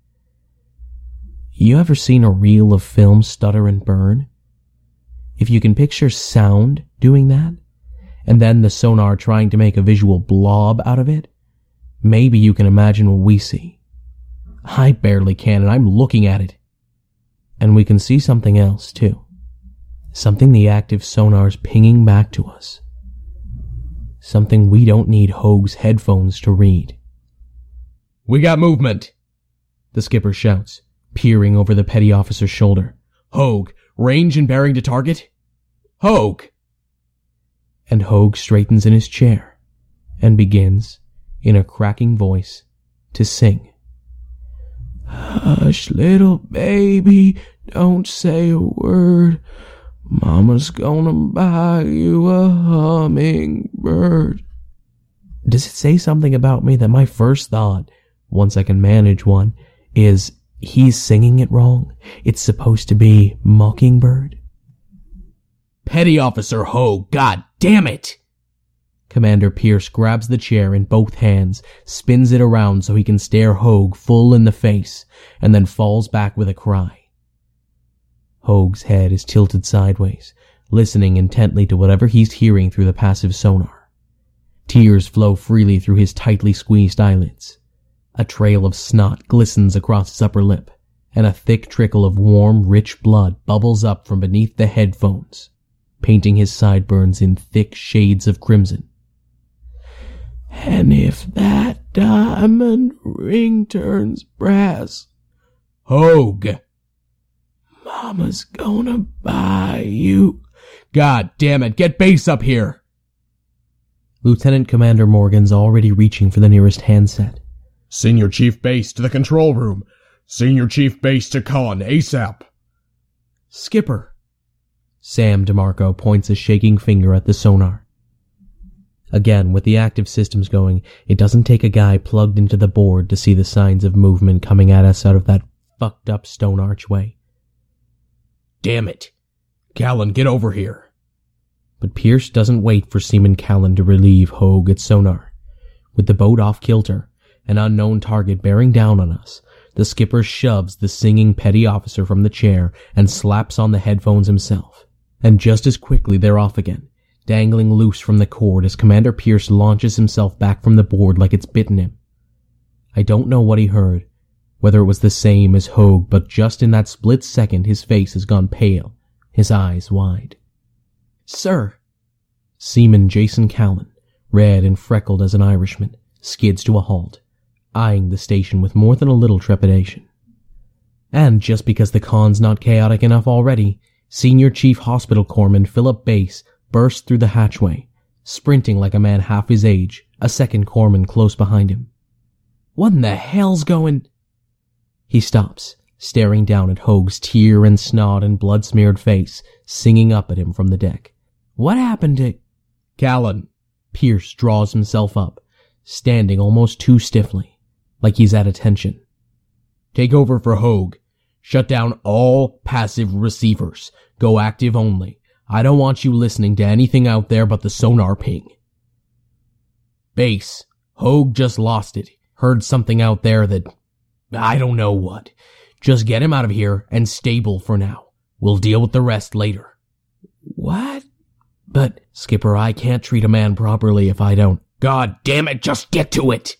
You ever seen a reel of film stutter and burn? If you can picture sound doing that, and then the sonar trying to make a visual blob out of it, maybe you can imagine what we see. I barely can, and I'm looking at it. And we can see something else, too. Something the active sonar's pinging back to us. Something we don't need Hoag's headphones to read. We got movement, the skipper shouts, peering over the petty officer's shoulder. Hoag, range and bearing to target? Hoag! And Hoag straightens in his chair and begins, in a cracking voice, to sing. Hush, little baby, don't say a word. Mama's gonna buy you a hummingbird. Does it say something about me that my first thought, once I can manage one, is he's singing it wrong? It's supposed to be mockingbird? Petty Officer Hoag, god damn it! Commander Pierce grabs the chair in both hands, spins it around so he can stare Hoag full in the face, and then falls back with a cry. Hoag's head is tilted sideways, listening intently to whatever he's hearing through the passive sonar. Tears flow freely through his tightly squeezed eyelids. A trail of snot glistens across his upper lip, and a thick trickle of warm, rich blood bubbles up from beneath the headphones, painting his sideburns in thick shades of crimson. And if that diamond ring turns brass, Hoag! Mama's gonna buy you. God damn it, get base up here! Lieutenant Commander Morgan's already reaching for the nearest handset. Senior Chief Base to the control room. Senior Chief Base to con, ASAP. Skipper. Sam DeMarco points a shaking finger at the sonar. Again, with the active systems going, it doesn't take a guy plugged into the board to see the signs of movement coming at us out of that fucked up stone archway. Damn it! Callan, get over here! But Pierce doesn't wait for Seaman Callan to relieve Hogue at sonar. With the boat off kilter, an unknown target bearing down on us, the skipper shoves the singing petty officer from the chair and slaps on the headphones himself. And just as quickly they're off again, dangling loose from the cord as Commander Pierce launches himself back from the board like it's bitten him. I don't know what he heard, whether it was the same as Hogue, but just in that split second his face has gone pale, his eyes wide. Sir! Seaman Jason Callan, red and freckled as an Irishman, skids to a halt, eyeing the station with more than a little trepidation. And just because the con's not chaotic enough already, Senior Chief Hospital Corpsman Philip Bass burst through the hatchway, sprinting like a man half his age, a second corpsman close behind him. What in the hell's going... He stops, staring down at Hogue's tear and snot and blood-smeared face, singing up at him from the deck. What happened to... Callan. Pierce draws himself up, standing almost too stiffly, like he's at attention. Take over for Hogue. Shut down all passive receivers. Go active only. I don't want you listening to anything out there but the sonar ping. Bass, Hogue just lost it. Heard something out there that... I don't know what. Just get him out of here and stable for now. We'll deal with the rest later. What? But, Skipper, I can't treat a man properly if I don't... God damn it, just get to it!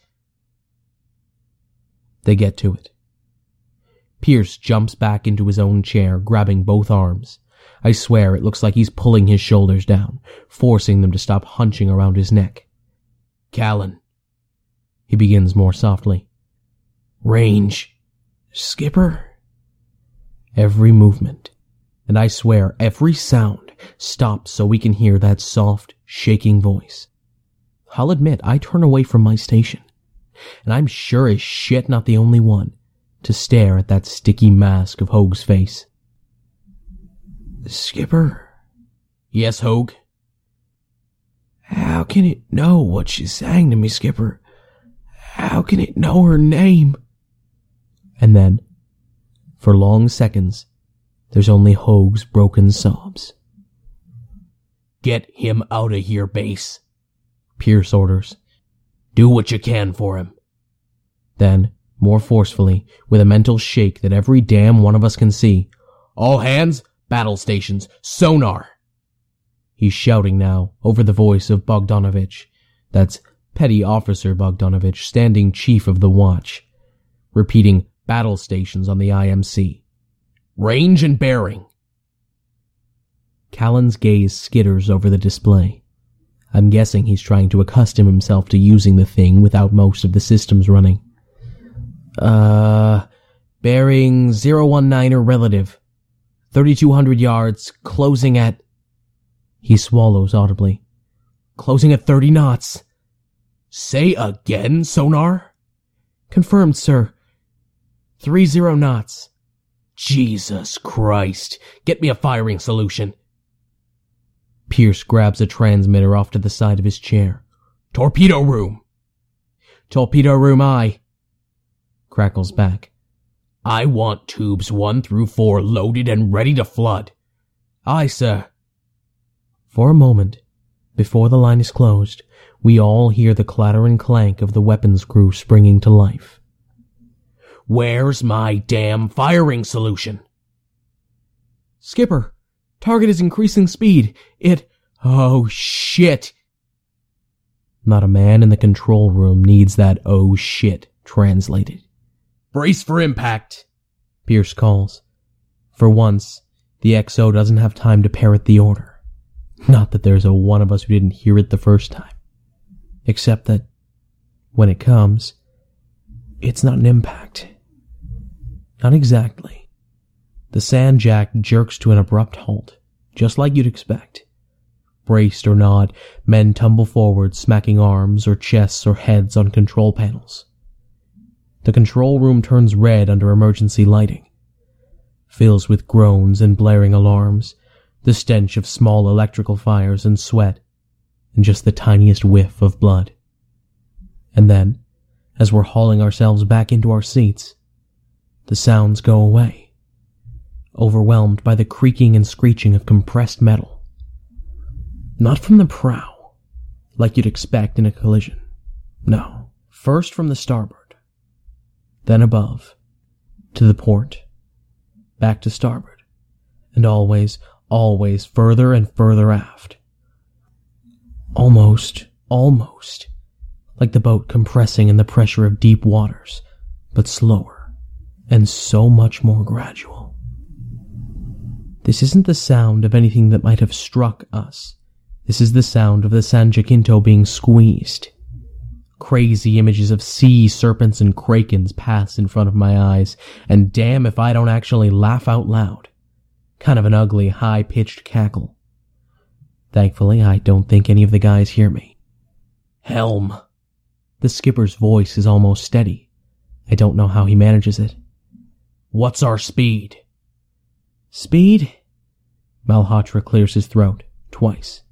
They get to it. Pierce jumps back into his own chair, grabbing both arms. I swear it looks like he's pulling his shoulders down, forcing them to stop hunching around his neck. Callan. He begins more softly. Range. Skipper? Every movement, and I swear every sound, stops so we can hear that soft, shaking voice. I'll admit I turn away from my station, and I'm sure as shit not the only one, to stare at that sticky mask of Hogue's face. Skipper? Yes, Hogue? How can it know what she's saying to me, Skipper? How can it know her name? And then, for long seconds, there's only Hogue's broken sobs. Get him out of here, Bass. Pierce orders. Do what you can for him. Then, more forcefully, with a mental shake that every damn one of us can see, all hands, battle stations, sonar. He's shouting now, over the voice of Bogdanovich. That's Petty Officer Bogdanovich, standing chief of the watch, repeating battle stations on the IMC. Range and bearing. Callan's gaze skitters over the display. I'm guessing he's trying to accustom himself to using the thing without most of the systems running. Bearing 019 or relative. 3,200 yards, closing at... He swallows audibly. Closing at 30 knots. Say again, sonar? Confirmed, sir. 30 knots. Jesus Christ. Get me a firing solution. Pierce grabs a transmitter off to the side of his chair. Torpedo room. Torpedo room aye. Crackles back. I want tubes 1 through 4 loaded and ready to flood. Aye, sir. For a moment, before the line is closed, we all hear the clatter and clank of the weapons crew springing to life. Where's my damn firing solution? Skipper, target is increasing speed. Oh, shit. Not a man in the control room needs that oh shit translated. Brace for impact, Pierce calls. For once, the XO doesn't have time to parrot the order. Not that there's a one of us who didn't hear it the first time. Except that, when it comes, it's not an impact. Not exactly. The Sandjack jerks to an abrupt halt, just like you'd expect. Braced or not, men tumble forward, smacking arms or chests or heads on control panels. The control room turns red under emergency lighting. Fills with groans and blaring alarms, the stench of small electrical fires and sweat. and just the tiniest whiff of blood. And then, as we're hauling ourselves back into our seats, the sounds go away, overwhelmed by the creaking and screeching of compressed metal. Not from the prow, like you'd expect in a collision. No, first from the starboard, then above, to the port, back to starboard, and always further and further aft. Almost, like the boat compressing in the pressure of deep waters, but slower, and so much more gradual. This isn't the sound of anything that might have struck us. This is the sound of the San Jacinto being squeezed. Crazy images of sea serpents and krakens pass in front of my eyes, and damn if I don't actually laugh out loud. Kind of an ugly, high-pitched cackle. Thankfully, I don't think any of the guys hear me. Helm. The skipper's voice is almost steady. I don't know how he manages it. What's our speed? Speed? Malhotra clears his throat, twice.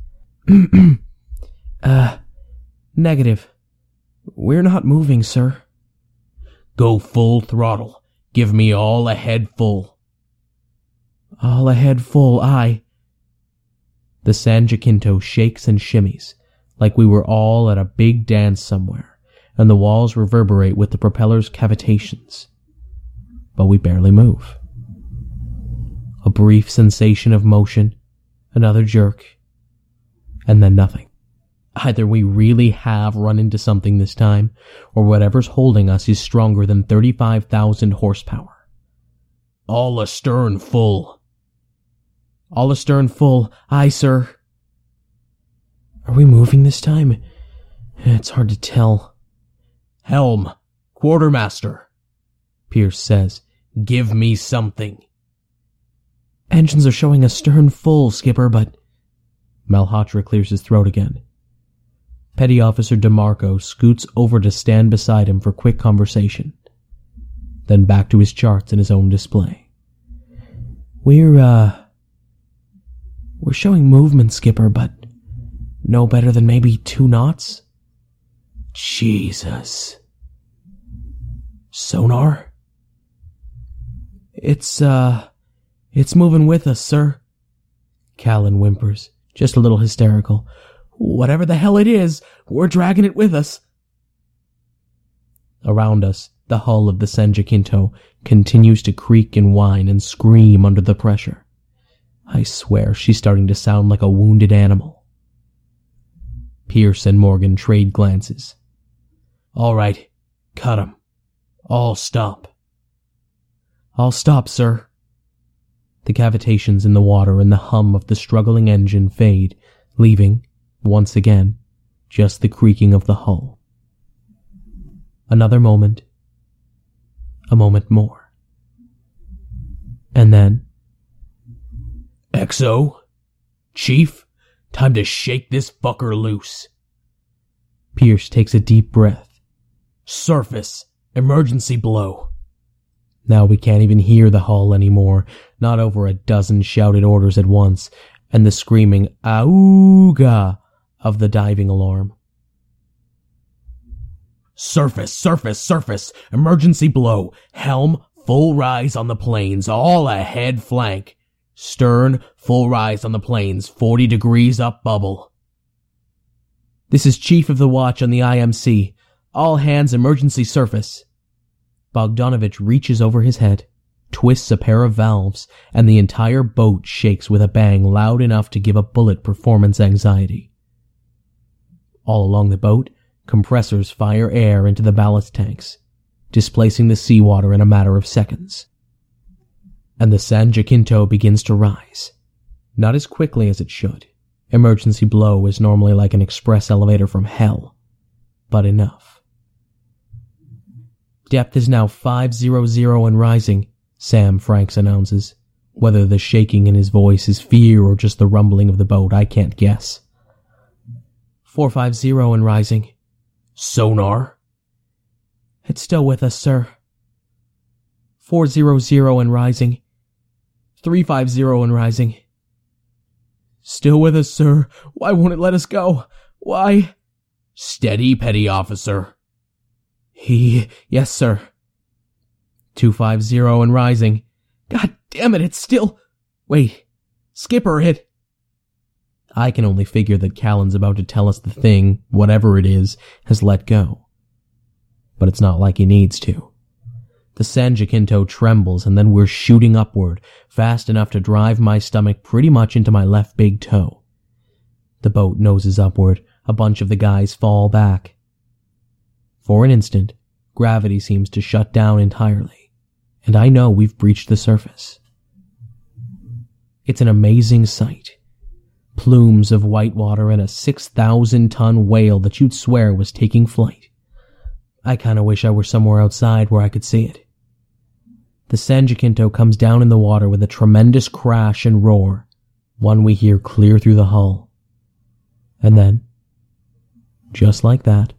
Negative. We're not moving, sir. Go full throttle. Give me all ahead full. All ahead full, aye. The San Jacinto shakes and shimmies, like we were all at a big dance somewhere, and the walls reverberate with the propeller's cavitations. But we barely move. A brief sensation of motion, another jerk, and then nothing. Either we really have run into something this time, or whatever's holding us is stronger than 35,000 horsepower. All astern full. All astern full, aye, sir. Are we moving this time? It's hard to tell. Helm, quartermaster, Pierce says. Give me something. Engines are showing astern full, skipper, but... Malhotra clears his throat again. Petty Officer DeMarco scoots over to stand beside him for quick conversation. Then back to his charts and his own display. We're showing movement, skipper, but no better than maybe 2 knots? Jesus. Sonar? It's moving with us, sir. Callan whimpers, just a little hysterical. Whatever the hell it is, we're dragging it with us. Around us, the hull of the San Jacinto continues to creak and whine and scream under the pressure. I swear she's starting to sound like a wounded animal. Pierce and Morgan trade glances. All right, cut 'em. All stop. All stop, sir. The cavitations in the water and the hum of the struggling engine fade, leaving, once again, just the creaking of the hull. Another moment. A moment more. And then... XO? Chief? Time to shake this fucker loose. Pierce takes a deep breath. Surface. Emergency blow. Now we can't even hear the hull anymore, not over a dozen shouted orders at once, and the screaming "Auga" of the diving alarm. Surface, surface, surface, emergency blow, helm, full rise on the planes, all ahead flank. Stern, full rise on the planes, 40 degrees up bubble. This is Chief of the Watch on the IMC. All hands emergency surface. Bogdanovich reaches over his head, twists a pair of valves, and the entire boat shakes with a bang loud enough to give a bullet performance anxiety. All along the boat, compressors fire air into the ballast tanks, displacing the seawater in a matter of seconds. And the San Jacinto begins to rise. Not as quickly as it should. Emergency blow is normally like an express elevator from hell. But enough. Depth is now 500 and rising, Sam Franks announces. Whether the shaking in his voice is fear or just the rumbling of the boat, I can't guess. 450 and rising. Sonar? It's still with us, sir. 400 and rising. 350 and rising. Still with us, sir. Why won't it let us go? Why? Steady, petty officer. Yes, sir. 250 and rising. God damn it, it's still... Wait, Skipper, I can only figure that Callan's about to tell us the thing, whatever it is, has let go. But it's not like he needs to. The San Jacinto trembles, and then we're shooting upward, fast enough to drive my stomach pretty much into my left big toe. The boat noses upward. A bunch of the guys fall back. For an instant, gravity seems to shut down entirely, and I know we've breached the surface. It's an amazing sight. Plumes of white water and a 6,000-ton whale that you'd swear was taking flight. I kinda wish I were somewhere outside where I could see it. The San Jacinto comes down in the water with a tremendous crash and roar, one we hear clear through the hull. And then, just like that,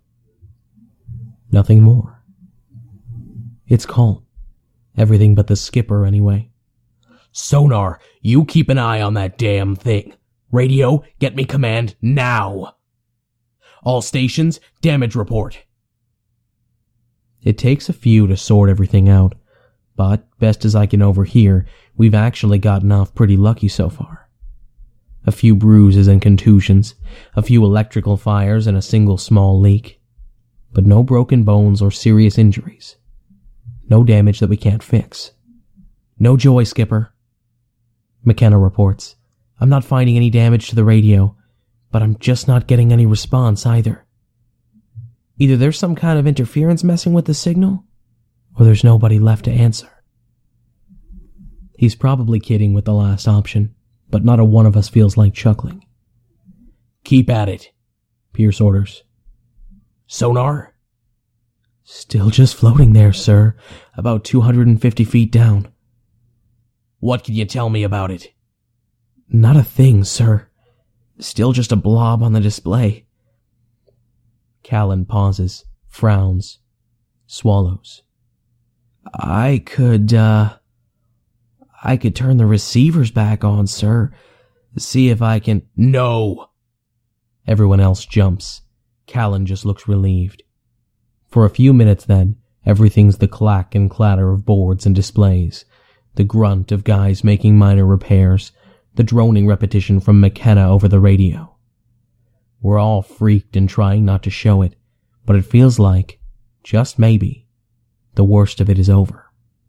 nothing more. It's calm. Everything but the skipper, anyway. Sonar, you keep an eye on that damn thing. Radio, get me command now. All stations, damage report. It takes a few to sort everything out, but best as I can overhear, we've actually gotten off pretty lucky so far. A few bruises and contusions, a few electrical fires and a single small leak. But no broken bones or serious injuries. No damage that we can't fix. No joy, Skipper. McKenna reports. I'm not finding any damage to the radio, but I'm just not getting any response either. Either there's some kind of interference messing with the signal, or there's nobody left to answer. He's probably kidding with the last option, but not a one of us feels like chuckling. Keep at it, Pierce orders. Sonar? Still just floating there, sir, about 250 feet down. What can you tell me about it? Not a thing, sir. Still just a blob on the display. Callan pauses, frowns, swallows. I could turn the receivers back on, sir. See if I can... No! Everyone else jumps. Callan just looks relieved. For a few minutes then, everything's the clack and clatter of boards and displays, the grunt of guys making minor repairs, the droning repetition from McKenna over the radio. We're all freaked and trying not to show it, but it feels like, just maybe, the worst of it is over.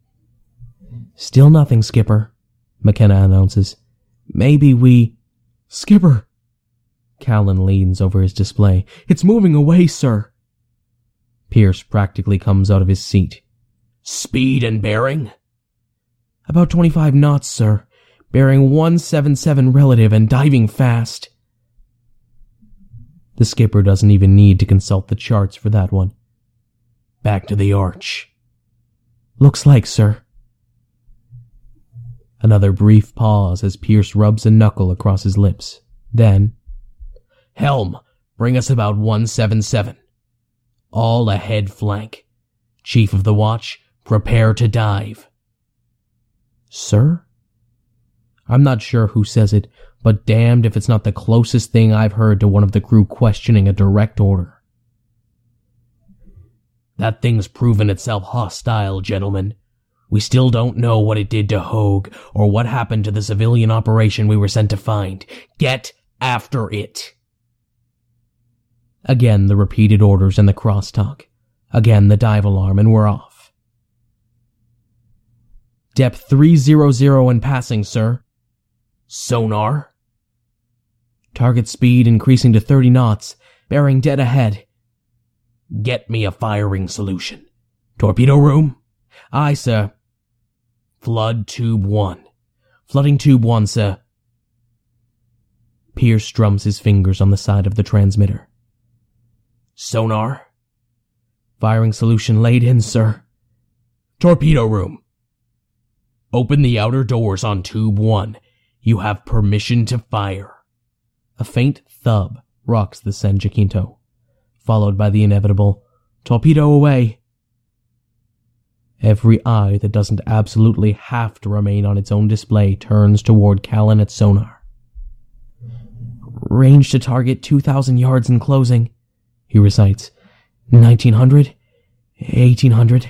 Still nothing, Skipper, McKenna announces. Maybe we... Skipper! Callan leans over his display. It's moving away, sir. Pierce practically comes out of his seat. Speed and bearing? About 25 knots, sir. Bearing 177 relative and diving fast. The skipper doesn't even need to consult the charts for that one. Back to the arch. Looks like, sir. Another brief pause as Pierce rubs a knuckle across his lips. Then, Helm, bring us about 177. All ahead flank. Chief of the watch, prepare to dive. Sir? I'm not sure who says it, but damned if it's not the closest thing I've heard to one of the crew questioning a direct order. That thing's proven itself hostile, gentlemen. We still don't know what it did to Hogue, or what happened to the civilian operation we were sent to find. Get after it. Again the repeated orders and the crosstalk. Again the dive alarm, and we're off. Depth 300 and passing, sir. Sonar? Target speed increasing to 30 knots, bearing dead ahead. Get me a firing solution. Torpedo room? Aye, sir. Flood tube 1. Flooding tube 1, sir. Pierce drums his fingers on the side of the transmitter. Sonar? Firing solution laid in, sir. Torpedo room. Open the outer doors on tube 1. You have permission to fire. A faint thub rocks the San Jacinto, followed by the inevitable, torpedo away. Every eye that doesn't absolutely have to remain on its own display turns toward Callan at sonar. Range to target 2,000 yards in closing, he recites. 1900, 1800,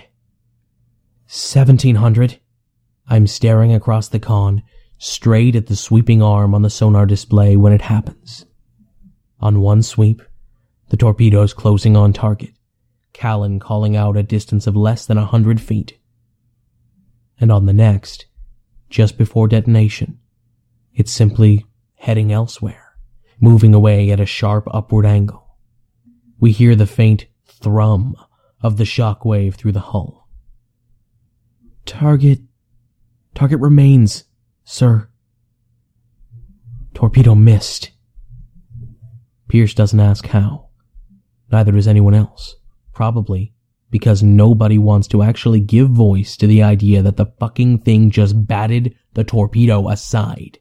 1700. I'm staring across the con, straight at the sweeping arm on the sonar display when it happens. On one sweep, the torpedo's closing on target, Callan calling out a distance of less than 100 feet. And on the next, just before detonation, it's simply heading elsewhere, moving away at a sharp upward angle. We hear the faint thrum of the shock wave through the hull. Target remains, sir. Torpedo missed. Pierce doesn't ask how. Neither does anyone else. Probably because nobody wants to actually give voice to the idea that the fucking thing just batted the torpedo aside.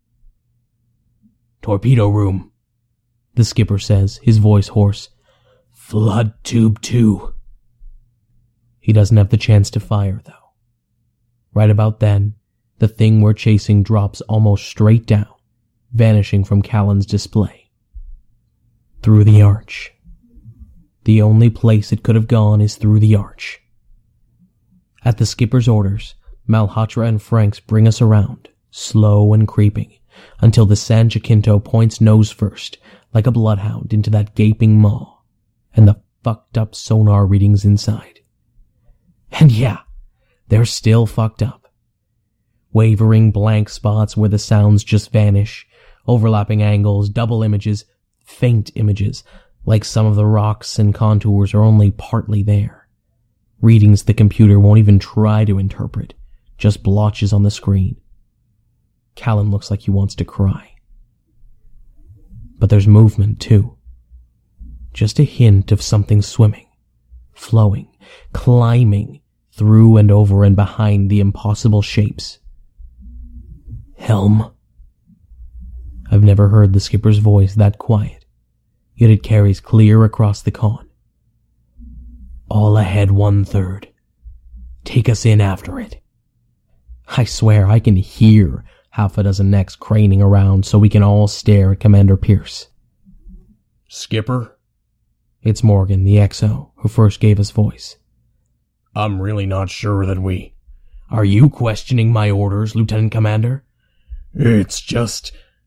Torpedo room, the skipper says, his voice hoarse. Flood tube 2. He doesn't have the chance to fire, though. Right about then, the thing we're chasing drops almost straight down, vanishing from Callan's display. Through the arch. The only place it could have gone is through the arch. At the skipper's orders, Malhotra and Franks bring us around, slow and creeping, until the San Jacinto points nose first, like a bloodhound, into that gaping maw, and the fucked up sonar readings inside. And yeah, they're still fucked up. Wavering blank spots where the sounds just vanish, overlapping angles, double images, faint images, like some of the rocks and contours are only partly there. Readings the computer won't even try to interpret, just blotches on the screen. Callan looks like he wants to cry. But there's movement, too. Just a hint of something swimming, flowing, climbing through and over and behind the impossible shapes. Helm. I've never heard the skipper's voice that quiet, yet it carries clear across the con. All ahead 1/3. Take us in after it. I swear I can hear half a dozen necks craning around so we can all stare at Commander Pierce. Skipper? It's Morgan, the XO, who first gave us voice. I'm really not sure that we... Are you questioning my orders, Lieutenant Commander? It's just...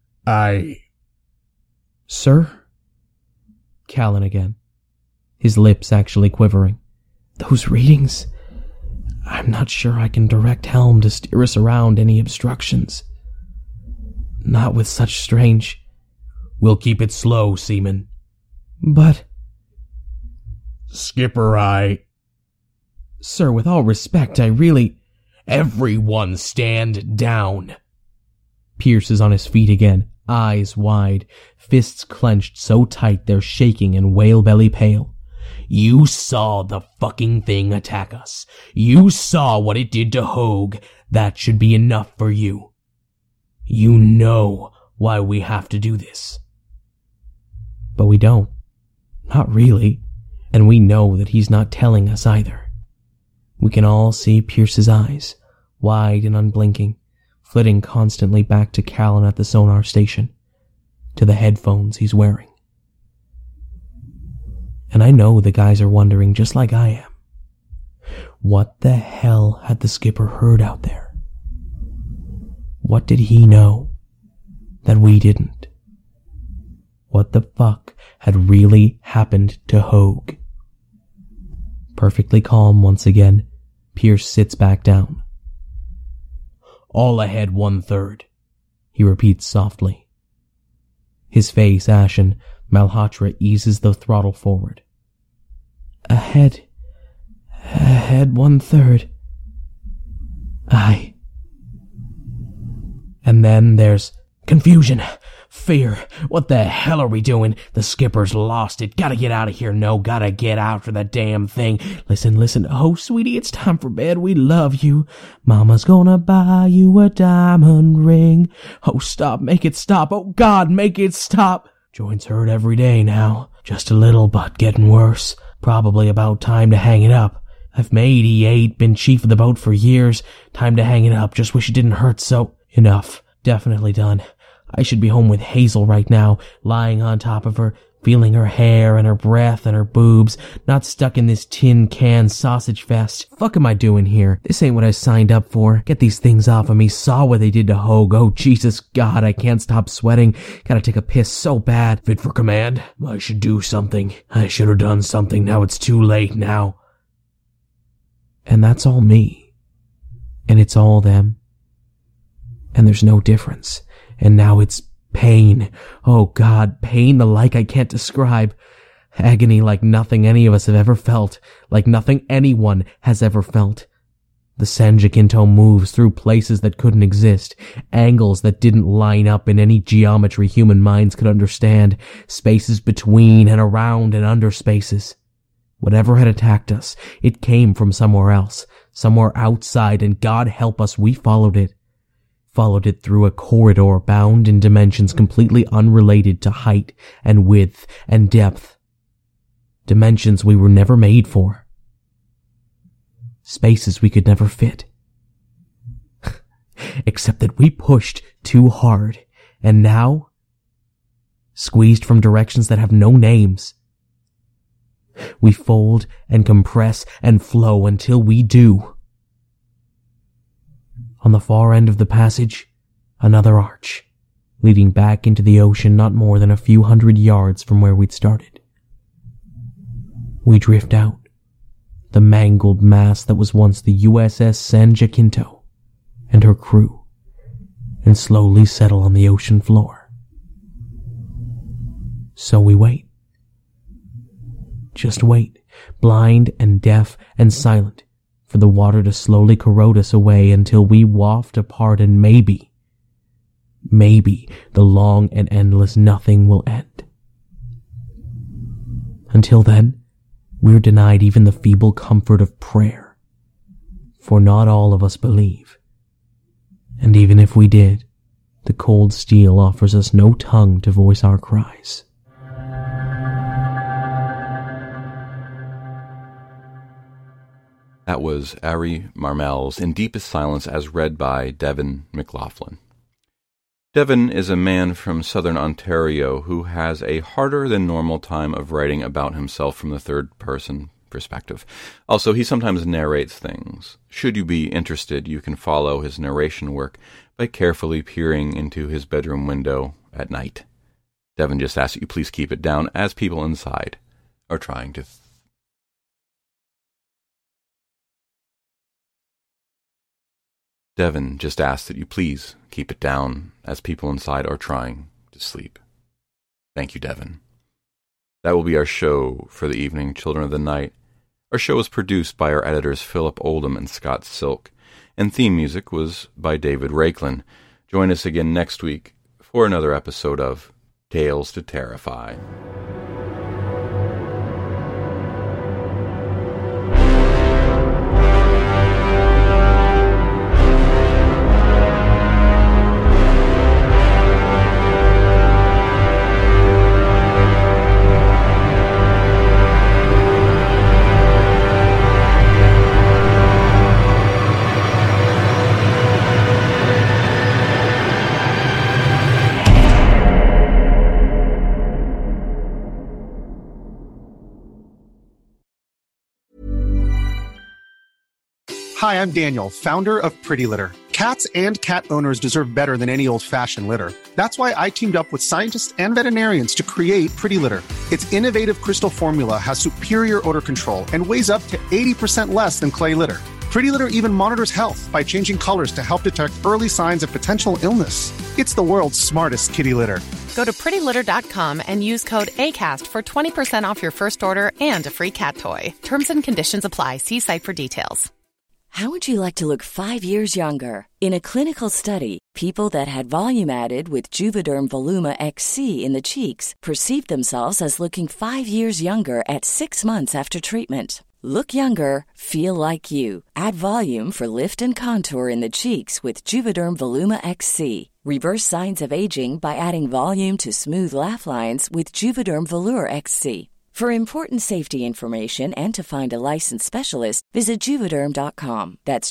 Sir? Callan again, his lips actually quivering. Those readings... I'm not sure I can direct Helm to steer us around any obstructions. Not with such strange... We'll keep it slow, Seaman. But... Skipper, Sir, with all respect, I really... Everyone stand down. Pierce is on his feet again, eyes wide, fists clenched so tight they're shaking and whale belly pale. You saw the fucking thing attack us. You saw what it did to Hogue. That should be enough for you. You know why we have to do this. But we don't. Not really. And we know that he's not telling us either. We can all see Pierce's eyes, wide and unblinking, flitting constantly back to Callan at the sonar station, to the headphones he's wearing. And I know the guys are wondering just like I am. What the hell had the skipper heard out there? What did he know that we didn't? What the fuck had really happened to Hogue? Perfectly calm once again, Pierce sits back down. All ahead 1/3, he repeats softly. His face ashen, Malhotra eases the throttle forward. Ahead 1/3. Aye. And then there's confusion, fear. What the hell are we doing? The skipper's lost it. Gotta get out of here. No, gotta get after the damn thing. Listen. Oh, sweetie, it's time for bed. We love you. Mama's gonna buy you a diamond ring. Oh, stop. Make it stop. Oh, God, make it stop. Joints hurt every day now. Just a little, but getting worse. Probably about time to hang it up. I've made E8, been chief of the boat for years. Time to hang it up. Just wish it didn't hurt so. Enough. Definitely done. I should be home with Hazel right now, lying on top of her, feeling her hair and her breath and her boobs, not stuck in this tin can sausage fest. Fuck am I doing here? This ain't what I signed up for. Get these things off of me. Saw what they did to Hogue. Oh, Jesus God, I can't stop sweating. Gotta take a piss so bad. Fit for command? I should do something. I should have done something. Now it's too late now. And that's all me. And it's all them. And there's no difference. And now it's pain. Oh God, pain the like I can't describe. Agony like nothing any of us have ever felt. Like nothing anyone has ever felt. The San Jacinto moves through places that couldn't exist. Angles that didn't line up in any geometry human minds could understand. Spaces between and around and under spaces. Whatever had attacked us, it came from somewhere else. Somewhere outside, and God help us, we followed it. Followed it through a corridor bound in dimensions completely unrelated to height and width and depth. Dimensions we were never made for. Spaces we could never fit. Except that we pushed too hard, and now, squeezed from directions that have no names, we fold and compress and flow until we do. On the far end of the passage, another arch, leading back into the ocean not more than a few hundred yards from where we'd started. We drift out, the mangled mass that was once the USS San Jacinto and her crew, and slowly settle on the ocean floor. So we wait. Just wait, blind and deaf and silent, for the water to slowly corrode us away until we waft apart, and maybe the long and endless nothing will end. Until then, we're denied even the feeble comfort of prayer, for not all of us believe. And even if we did, the cold steel offers us no tongue to voice our cries. That was Ari Marmel's In Deepest Silence, as read by Devin McLaughlin. Devin is a man from southern Ontario who has a harder than normal time of writing about himself from the third-person perspective. Also, he sometimes narrates things. Should you be interested, you can follow his narration work by carefully peering into his bedroom window at night. Devin just asks that you please keep it down as people inside are trying to Devin just asks that you please keep it down as people inside are trying to sleep. Thank you, Devin. That will be our show for the evening, Children of the Night. Our show was produced by our editors Philip Oldham and Scott Silk, and theme music was by David Rakelin. Join us again next week for another episode of Tales to Terrify. Hi, I'm Daniel, founder of Pretty Litter. Cats and cat owners deserve better than any old-fashioned litter. That's why I teamed up with scientists and veterinarians to create Pretty Litter. Its innovative crystal formula has superior odor control and weighs up to 80% less than clay litter. Pretty Litter even monitors health by changing colors to help detect early signs of potential illness. It's the world's smartest kitty litter. Go to prettylitter.com and use code ACAST for 20% off your first order and a free cat toy. Terms and conditions apply. See site for details. How would you like to look 5 years younger? In a clinical study, people that had volume added with Juvederm Voluma XC in the cheeks perceived themselves as looking 5 years younger at 6 months after treatment. Look younger, feel like you. Add volume for lift and contour in the cheeks with Juvederm Voluma XC. Reverse signs of aging by adding volume to smooth laugh lines with Juvederm Volure XC. For important safety information and to find a licensed specialist, visit Juvederm.com. That's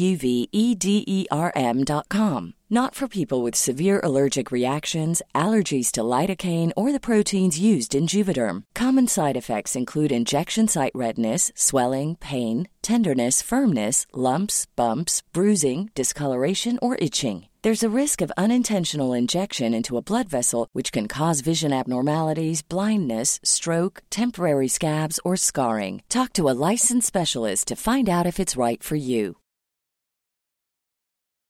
JUVEDERM.com. Not for people with severe allergic reactions, allergies to lidocaine, or the proteins used in Juvederm. Common side effects include injection site redness, swelling, pain, tenderness, firmness, lumps, bumps, bruising, discoloration, or itching. There's a risk of unintentional injection into a blood vessel, which can cause vision abnormalities, blindness, stroke, temporary scabs, or scarring. Talk to a licensed specialist to find out if it's right for you.